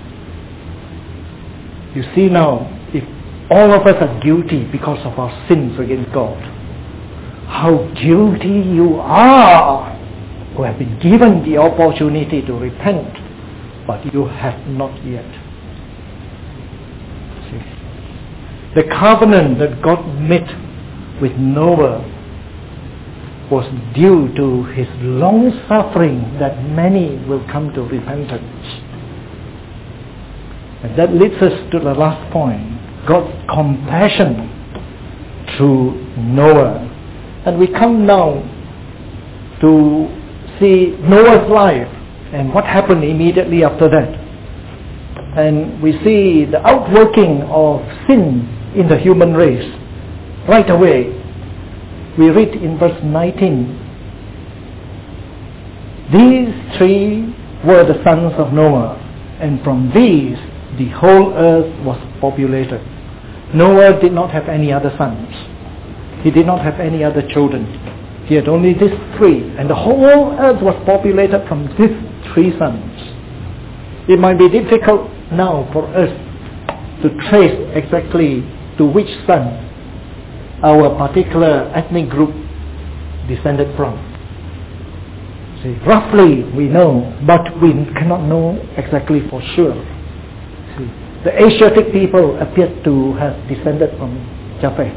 you see now, if all of us are guilty because of our sins against God, how guilty you are who have been given the opportunity to repent, but you have not yet. See, the covenant that God made with Noah was due to his long suffering that many will come to repentance. And that leads us to the last point, God's compassion through Noah. And we come now to see Noah's life and what happened immediately after that. And we see the outworking of sin in the human race. Right away, we read in verse nineteen, these three were the sons of Noah, and from these the whole earth was populated. Noah did not have any other sons. He did not have any other children. He had only these three, and the whole earth was populated from these three sons. It might be difficult now for us to trace exactly to which son our particular ethnic group descended from. See, roughly we know, but we cannot know exactly for sure. See, the Asiatic people appeared to have descended from Japheth.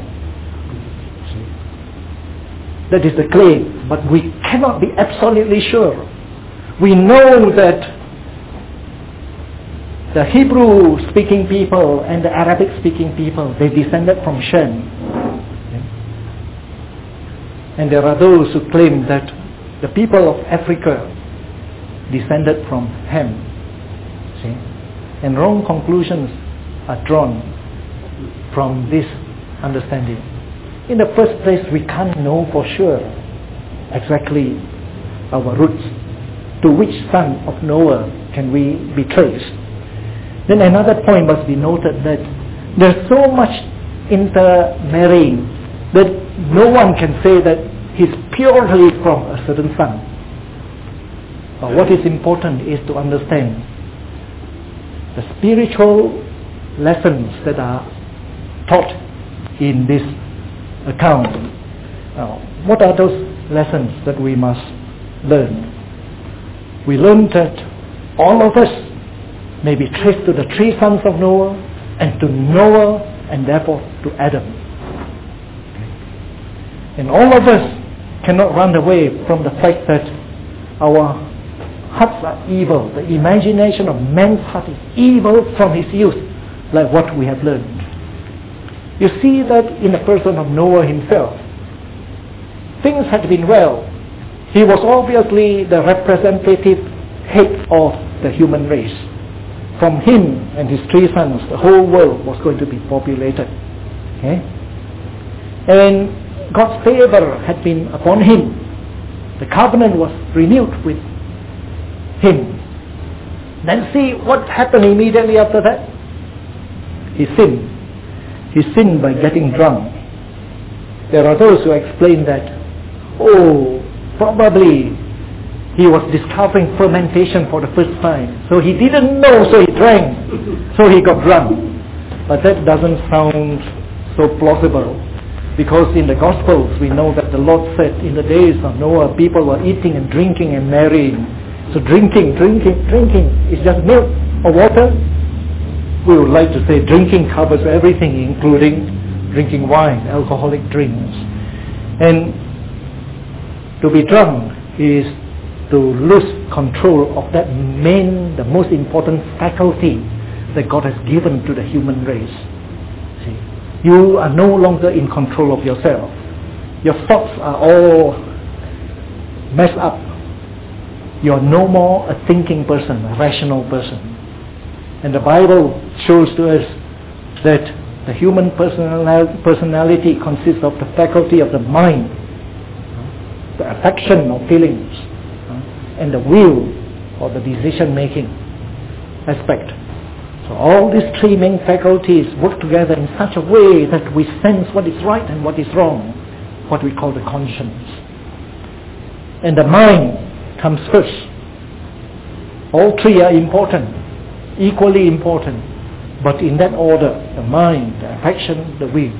That is the claim, but we cannot be absolutely sure. We know that the Hebrew-speaking people and the Arabic-speaking people, they descended from Shem. And there are those who claim that the people of Africa descended from Ham. See? And wrong conclusions are drawn from this understanding. In the first place, we can't know for sure exactly our roots. To which son of Noah can we be traced? Then another point must be noted that there's so much intermarrying that no one can say that he's purely from a certain son. But what is important is to understand the spiritual lessons that are taught in this account. Now, what are those lessons that we must learn? We learn that all of us may be traced to the three sons of Noah, and to Noah, and therefore to Adam. And all of us cannot run away from the fact that our hearts are evil. The imagination of man's heart is evil from his youth, like what we have learned. You see that in the person of Noah himself. Things had been well. He was obviously the representative head of the human race. From him and his three sons, the whole world was going to be populated. Okay? And God's favor had been upon him. The covenant was renewed with him. Then see what happened immediately after that. He sinned. He sinned by getting drunk. There are those who explain that, oh, probably he was discovering fermentation for the first time. So he didn't know, so he drank. So he got drunk. But that doesn't sound so plausible. Because in the Gospels we know that the Lord said in the days of Noah people were eating and drinking and marrying. So drinking, drinking, drinking is just milk or water. We would like to say drinking covers everything, including drinking wine, alcoholic drinks. And to be drunk is to lose control of that main, the most important faculty that God has given to the human race. See, you are no longer in control of yourself. Your thoughts are all messed up. You are no more a thinking person, a rational person. And the Bible shows to us that the human personality consists of the faculty of the mind, the affection or feelings, and the will or the decision-making aspect. So all these three main faculties work together in such a way that we sense what is right and what is wrong, what we call the conscience. And the mind comes first. All three are important, equally important, but in that order: the mind, the affection, the will.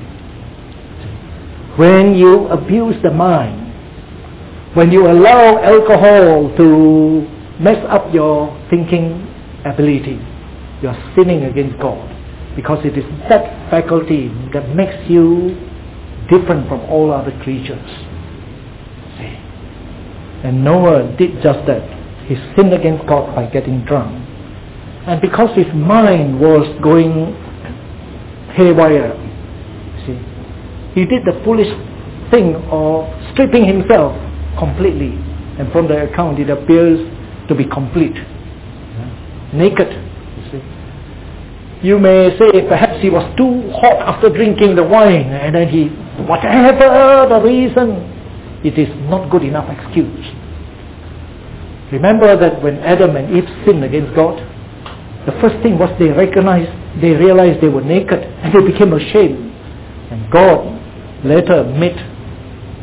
When you abuse the mind, when you allow alcohol to mess up your thinking ability, you are sinning against God, because it is that faculty that makes you different from all other creatures. See? And Noah did just that. He sinned against God by getting drunk. And because his mind was going haywire, see, he did the foolish thing of stripping himself completely. And from the account it appears to be complete. Yeah. Naked. You see. You may say perhaps he was too hot after drinking the wine, and then he, whatever the reason, it is not good enough excuse. Remember that when Adam and Eve sinned against God, the first thing was they recognized, they realized they were naked, and they became ashamed. And God later made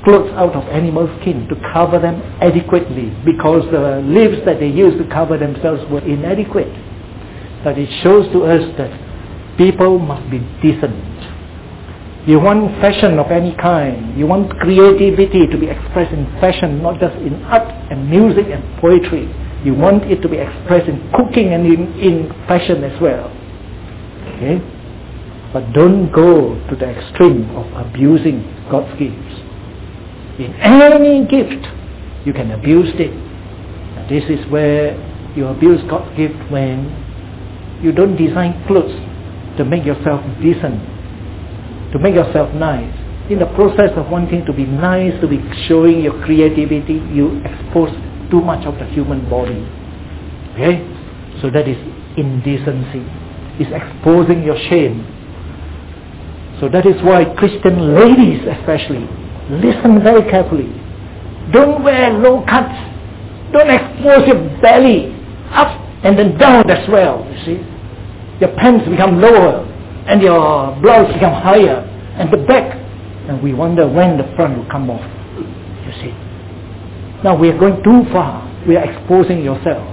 clothes out of animal skin to cover them adequately, because the leaves that they used to cover themselves were inadequate. But it shows to us that people must be decent. You want fashion of any kind. You want creativity to be expressed in fashion, not just in art and music and poetry. You want it to be expressed in cooking and in, in fashion as well. Okay? But don't go to the extreme of abusing God's gifts. In any gift, you can abuse it. And this is where you abuse God's gift, when you don't design clothes to make yourself decent, to make yourself nice. In the process of wanting to be nice, to be showing your creativity, you expose too much of the human body. Okay? So that is indecency. It's exposing your shame. So that is why Christian ladies especially, listen very carefully. Don't wear low cuts. Don't expose your belly up and then down as well, you see. Your pants become lower and your blouse become higher and the back, and we wonder when the front will come off, you see. Now we are going too far. We are exposing yourself.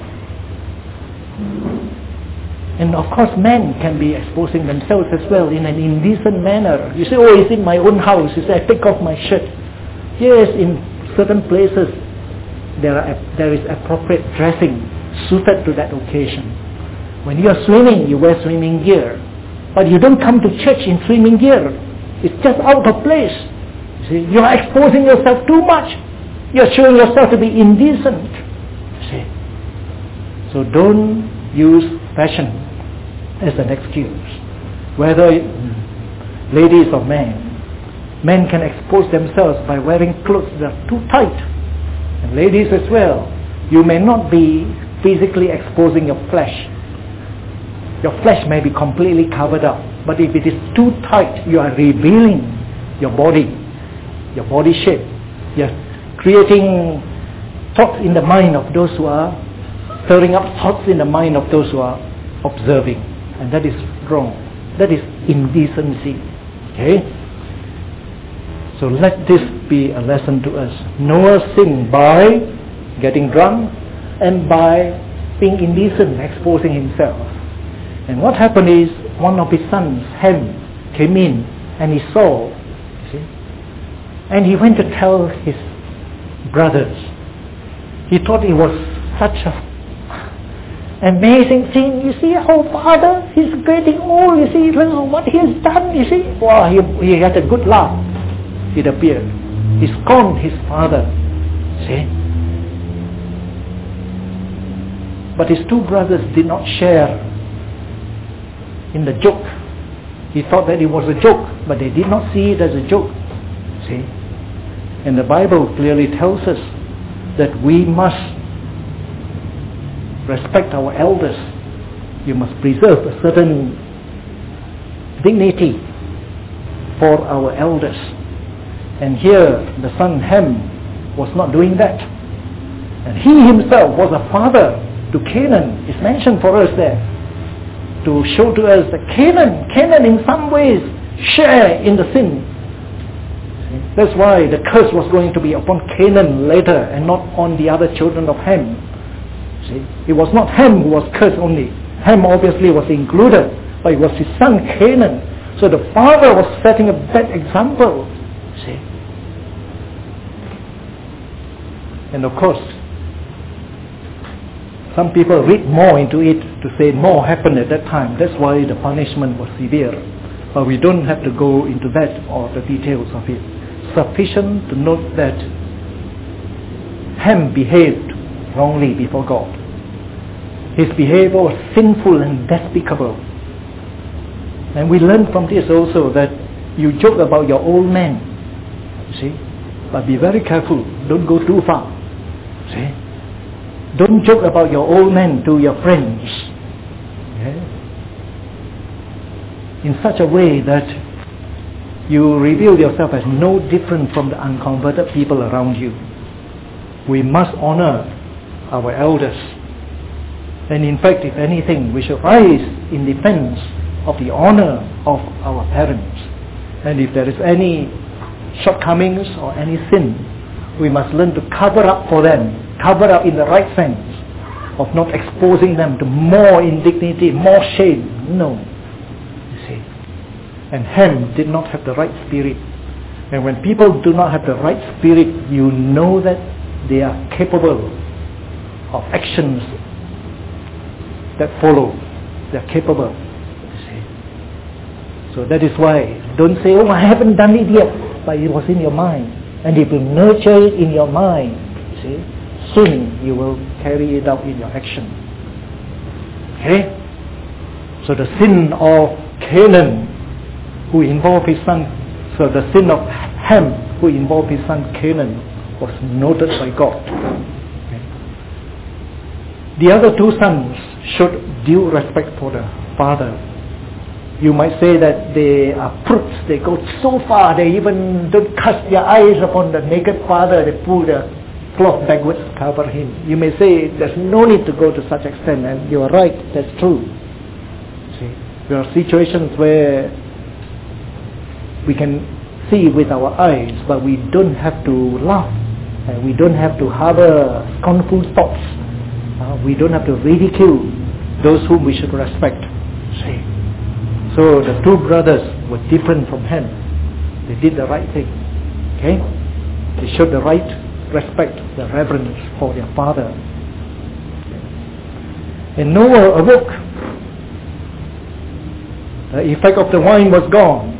And of course men can be exposing themselves as well in an indecent manner. You say, oh, it's in my own house. You say, I take off my shirt. Yes, in certain places there are there is appropriate dressing suited to that occasion. When you are swimming, you wear swimming gear. But you don't come to church in swimming gear. It's just out of place. You see, you are exposing yourself too much. You are showing yourself to be indecent. You see. So don't use fashion as an excuse. Whether ladies or men, men can expose themselves by wearing clothes that are too tight. And ladies as well, you may not be physically exposing your flesh. Your flesh may be completely covered up, but if it is too tight, you are revealing your body, your body shape. You're creating thoughts in the mind of those who are, stirring up thoughts in the mind of those who are observing. And that is wrong. That is indecency. Okay? So let this be a lesson to us. Noah sinned by getting drunk and by being indecent, exposing himself. And what happened is, one of his sons, Ham, came in and he saw, you see, and he went to tell his brothers. He thought it was such a amazing thing. You see, oh father, he's getting old, you see, what he has done, you see. Wow, he, he had a good laugh, it appeared. He scorned his father, see. But his two brothers did not share in the joke. He thought that it was a joke, but they did not see it as a joke. See? And the Bible clearly tells us that we must respect our elders. You must preserve a certain dignity for our elders. And here the son Ham was not doing that. And he himself was a father to Canaan. It's mentioned for us there, to show to us that Canaan, Canaan in some ways share in the sin. See? That's why the curse was going to be upon Canaan later and not on the other children of Ham. See? It was not Ham who was cursed only. Ham obviously was included, but it was his son Canaan. So the father was setting a bad example. See? And of course, some people read more into it to say more happened at that time. That's why the punishment was severe. But we don't have to go into that or the details of it. Sufficient to note that Ham behaved wrongly before God. His behavior was sinful and despicable. And we learn from this also that you joke about your old man, you see, but be very careful. Don't go too far. See? Don't joke about your old man to your friends. Okay? In such a way that you reveal yourself as no different from the unconverted people around you. We must honor our elders. And in fact, if anything, we should rise in defense of the honor of our parents. And if there is any shortcomings or any sin, we must learn to cover up for them, cover up in the right sense of not exposing them to more indignity, more shame. No. You see. And Ham did not have the right spirit. And when people do not have the right spirit, you know that they are capable of actions that follow. They are capable. You see. So that is why, don't say, oh, I haven't done it yet, but it was in your mind. And if you nurture it in your mind, you see, soon you will carry it out in your action. Okay? So the sin of Canaan, who involved his son, so the sin of Ham, who involved his son Canaan, was noted by God. Okay? The other two sons showed due respect for the father. You might say that they are prudes. They go so far, they even don't cast their eyes upon the naked father. They pull the cloth backwards to cover him. You may say there's no need to go to such extent, and you are right, that's true. See, there are situations where we can see with our eyes, but we don't have to laugh, and we don't have to harbor scornful thoughts. Uh, we don't have to ridicule those whom we should respect. See. So the two brothers were different from Ham. They did the right thing. Okay? They showed the right respect, the reverence for their father. And Noah awoke. The effect of the wine was gone.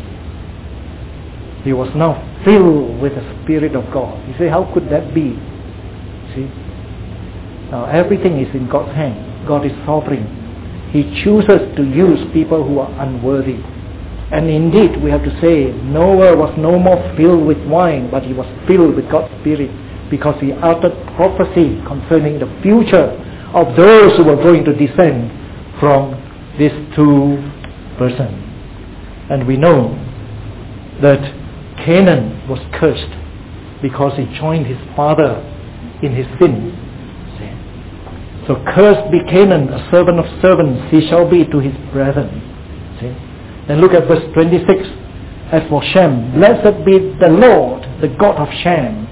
He was now filled with the Spirit of God. You say, how could that be? See? Now everything is in God's hand. God is sovereign. He chooses to use people who are unworthy. And indeed, we have to say, Noah was no more filled with wine, but he was filled with God's Spirit, because he uttered prophecy concerning the future of those who were going to descend from these two persons. And we know that Canaan was cursed because he joined his father in his sin. So cursed be Canaan, a servant of servants, he shall be to his brethren. See? Then look at verse twenty-six. As for Shem, blessed be the Lord, the God of Shem,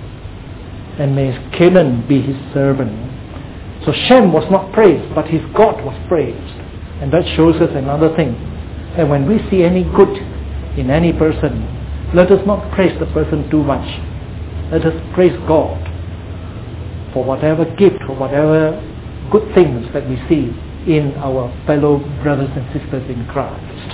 and may Canaan be his servant. So Shem was not praised, but his God was praised. And that shows us another thing. And when we see any good in any person, let us not praise the person too much. Let us praise God for whatever gift or whatever good things that we see in our fellow brothers and sisters in Christ.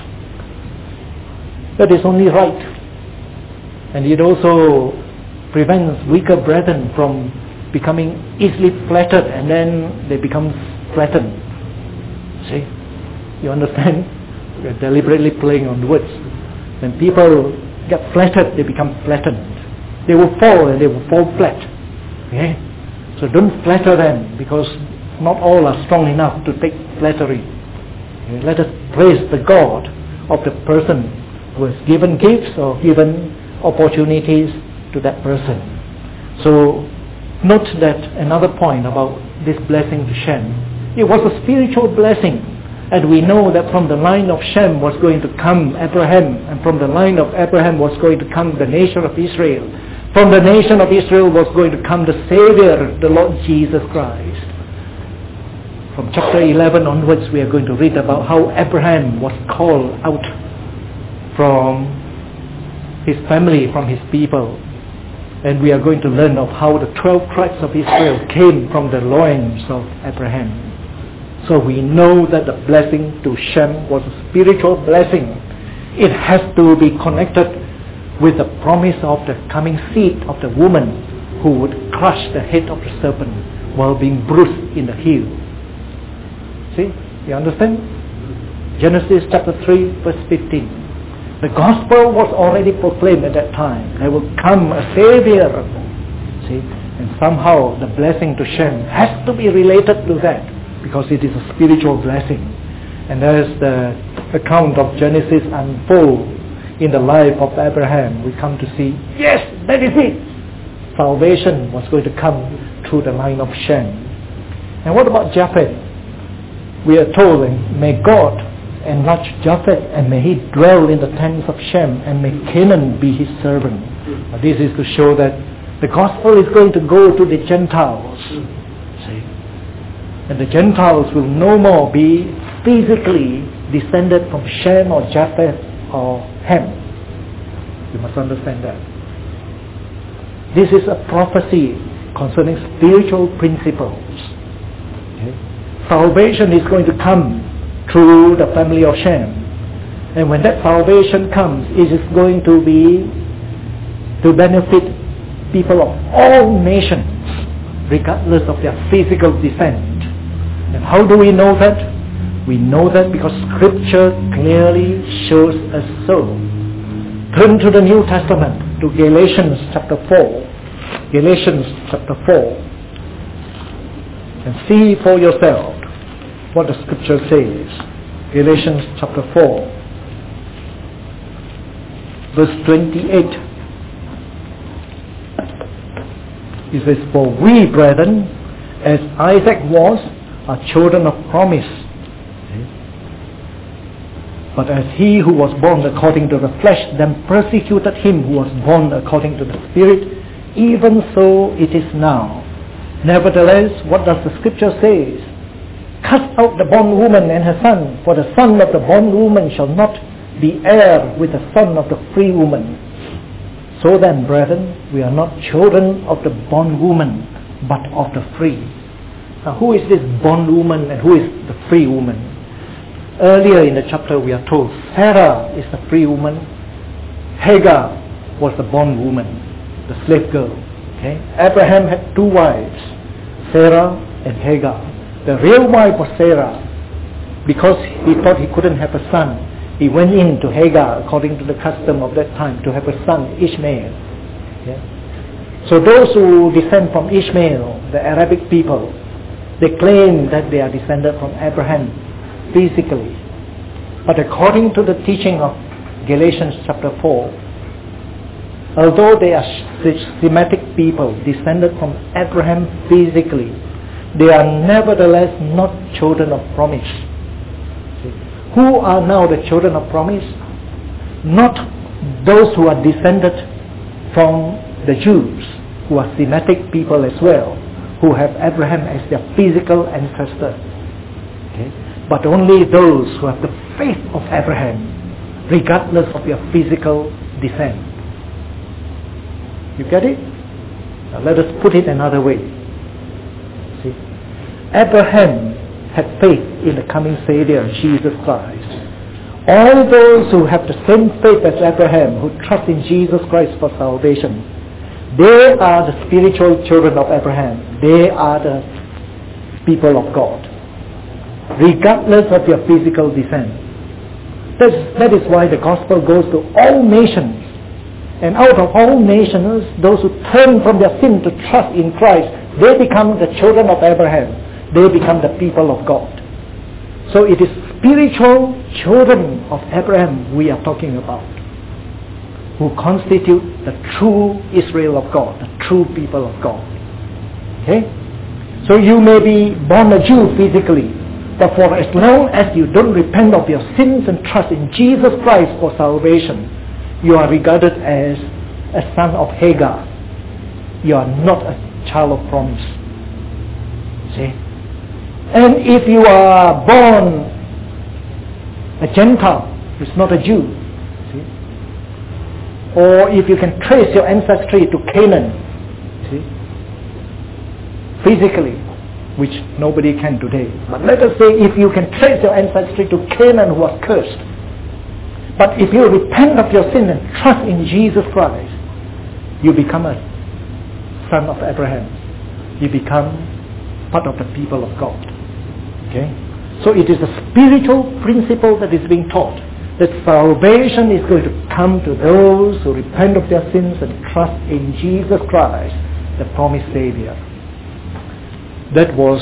That is only right. And it also prevents weaker brethren from becoming easily flattered, and then they become flattened. See? You understand? We are deliberately playing on words. When people get flattered, they become flattened. They will fall and they will fall flat. Okay? So don't flatter them, because not all are strong enough to take flattery. Okay? Let us praise the God of the person who has given gifts or given opportunities to that person. So note that another point about this blessing to Shem. It was a spiritual blessing. And we know that from the line of Shem was going to come Abraham, and from the line of Abraham was going to come the nation of Israel. From the nation of Israel was going to come the Savior, the Lord Jesus Christ. From chapter eleven onwards, we are going to read about how Abraham was called out from his family, from his people. And we are going to learn of how the twelve tribes of Israel came from the loins of Abraham. So we know that the blessing to Shem was a spiritual blessing. It has to be connected with the promise of the coming seed of the woman who would crush the head of the serpent while being bruised in the heel. See? You understand? Genesis chapter three verse fifteen. The gospel was already proclaimed at that time. There will come a Savior. See? And somehow the blessing to Shem has to be related to that, because it is a spiritual blessing. And as the account of Genesis unfolds in the life of Abraham, we come to see, yes, that is it. Salvation was going to come through the line of Shem. And what about Japheth? We are told, may God enlarge Japheth, and may he dwell in the tents of Shem, and may Canaan be his servant. Uh, this is to show that the gospel is going to go to the Gentiles. See? And the Gentiles will no more be physically descended from Shem or Japheth or Ham. You must understand that. This is a prophecy concerning spiritual principles. Okay? Salvation is going to come through the family of Shem. And when that salvation comes, it is going to be to benefit people of all nations, regardless of their physical descent. And how do we know that? We know that because Scripture clearly shows us so. Turn to the New Testament, to Galatians chapter four. Galatians chapter four. And see for yourself what the Scripture says. Galatians chapter four. Verse twenty-eight. It says, "For we, brethren, as Isaac was, are children of promise. But as he who was born according to the flesh then persecuted him who was born according to the Spirit, even so it is now. Nevertheless, what does the Scripture say? Cast out the bondwoman and her son, for the son of the bondwoman shall not be heir with the son of the free woman. So then, brethren, we are not children of the bondwoman, but of the free." Now, who is this bondwoman and who is the free woman? Earlier in the chapter we are told Sarah is the free woman, Hagar was the bondwoman, the slave girl. Okay? Abraham had two wives, Sarah and Hagar. The real wife was Sarah. Because he thought he couldn't have a son, he went in to Hagar, according to the custom of that time, to have a son, Ishmael. Okay? So those who descend from Ishmael, the Arabic people, they claim that they are descended from Abraham physically. But according to the teaching of Galatians chapter four, although they are Semitic people descended from Abraham physically, they are nevertheless not children of promise. See? Who are now the children of promise? Not those who are descended from the Jews, who are Semitic people as well, who have Abraham as their physical ancestor. Okay? But only those who have the faith of Abraham, regardless of their physical descent. You get it? Now let us put it another way. See, Abraham had faith in the coming Savior, Jesus Christ. All those who have the same faith as Abraham, who trust in Jesus Christ for salvation, they are the spiritual children of Abraham. They are the people of God, regardless of their physical descent. That's, that is why the gospel goes to all nations. And out of all nations, those who turn from their sin to trust in Christ, they become the children of Abraham. They become the people of God. So it is spiritual children of Abraham we are talking about, who constitute the true Israel of God, the true people of God. Okay? So you may be born a Jew physically, but for as long as you don't repent of your sins and trust in Jesus Christ for salvation, you are regarded as a son of Hagar. You are not a child of promise. See? And if you are born a Gentile, it's not a Jew. See? Or if you can trace your ancestry to Canaan, see? Physically, which nobody can today. But let us say if you can trace your ancestry to Canaan who was cursed. But if you repent of your sin and trust in Jesus Christ, you become a son of Abraham. You become part of the people of God. Okay? So it is a spiritual principle that is being taught, that salvation is going to come to those who repent of their sins and trust in Jesus Christ, the promised Savior. That was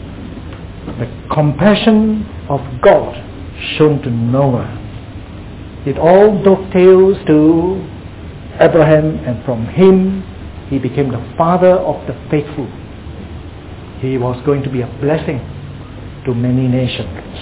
the compassion of God shown to Noah. It all dovetails to Abraham, and from him he became the father of the faithful. He was going to be a blessing to many nations.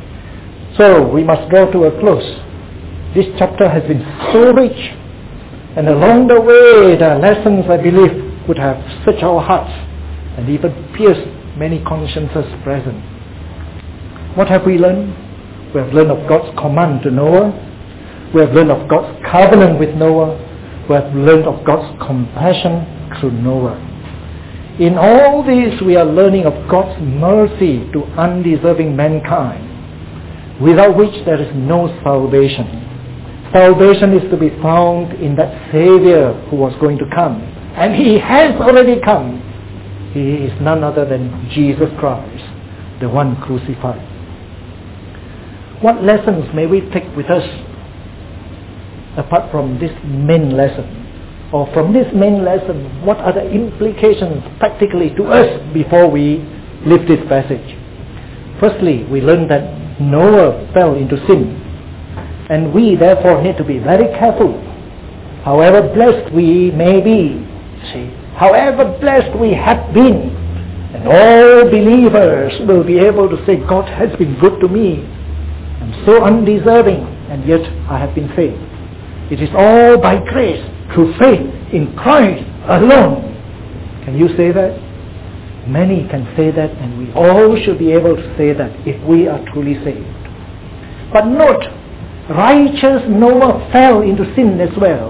So we must draw to a close. This chapter has been so rich And along the way, the lessons, I believe, would have searched our hearts and even pierced many consciences present. What have we learned? We have learned of God's command to Noah. We have learned of God's covenant with Noah. We have learned of God's compassion through Noah. In all this, we are learning of God's mercy to undeserving mankind, without which there is no salvation. Salvation is to be found in that Savior who was going to come. And He has already come. He is none other than Jesus Christ, the one crucified. What lessons may we take with us apart from this main lesson? Or from this main lesson, what are the implications practically to us before we leave this passage? Firstly, we learn that Noah fell into sin. And we therefore need to be very careful. However blessed we may be, see, however blessed we have been, and all believers will be able to say, God has been good to me. I'm so undeserving, and yet I have been saved. It is all by grace, through faith in Christ alone. Can you say that? Many can say that, and we all should be able to say that if we are truly saved. But note, righteous Noah fell into sin as well.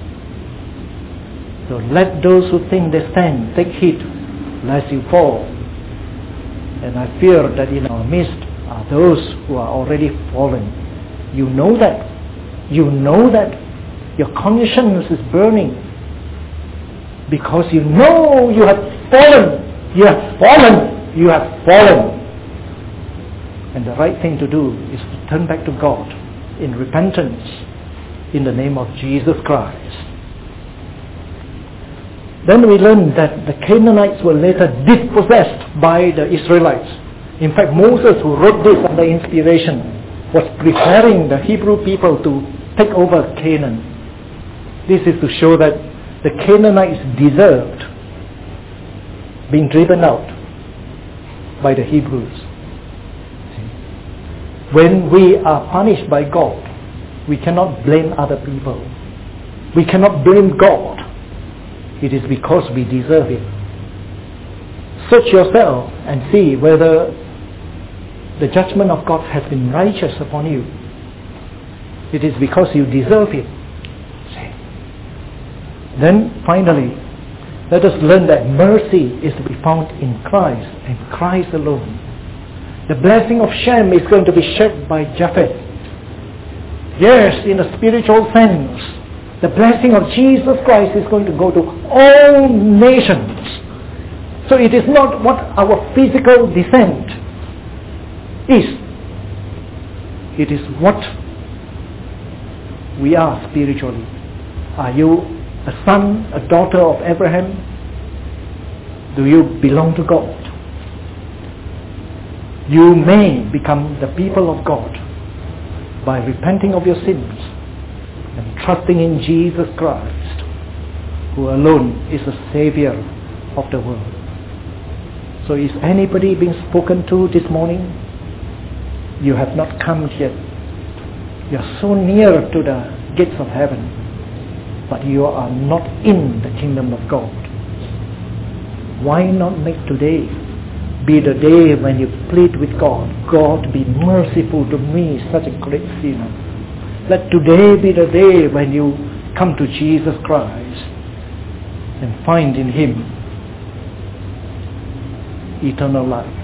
So let those who think they stand take heed lest you fall. And I fear that in our midst are those who are already fallen. You know that. You know that your conscience is burning because you know you have fallen. You have fallen. You have fallen. And the right thing to do is to turn back to God in repentance in the name of Jesus Christ. Then we learn that the Canaanites were later dispossessed by the Israelites. In fact, Moses, who wrote this under inspiration, was preparing the Hebrew people to take over Canaan. This is to show that the Canaanites deserved being driven out by the Hebrews. When we are punished by God, we cannot blame other people. We cannot blame God. It is because we deserve it. Search yourself and see whether the judgment of God has been righteous upon you. It is because you deserve it. Then finally, let us learn that mercy is to be found in Christ and Christ alone. The blessing of Shem is going to be shared by Japheth. Yes, in a spiritual sense, the blessing of Jesus Christ is going to go to all nations. So it is not what our physical descent is. It is what we are spiritually. Are you a son, a daughter of Abraham? Do you belong to God? You may become the people of God by repenting of your sins and trusting in Jesus Christ, who alone is the Savior of the world. So is anybody being spoken to this morning? You have not come yet. You are so near to the gates of heaven, but you are not in the kingdom of God. Why not make today be the day when you plead with God, God, be merciful to me, such a great sinner. Let today be the day when you come to Jesus Christ and find in Him eternal life.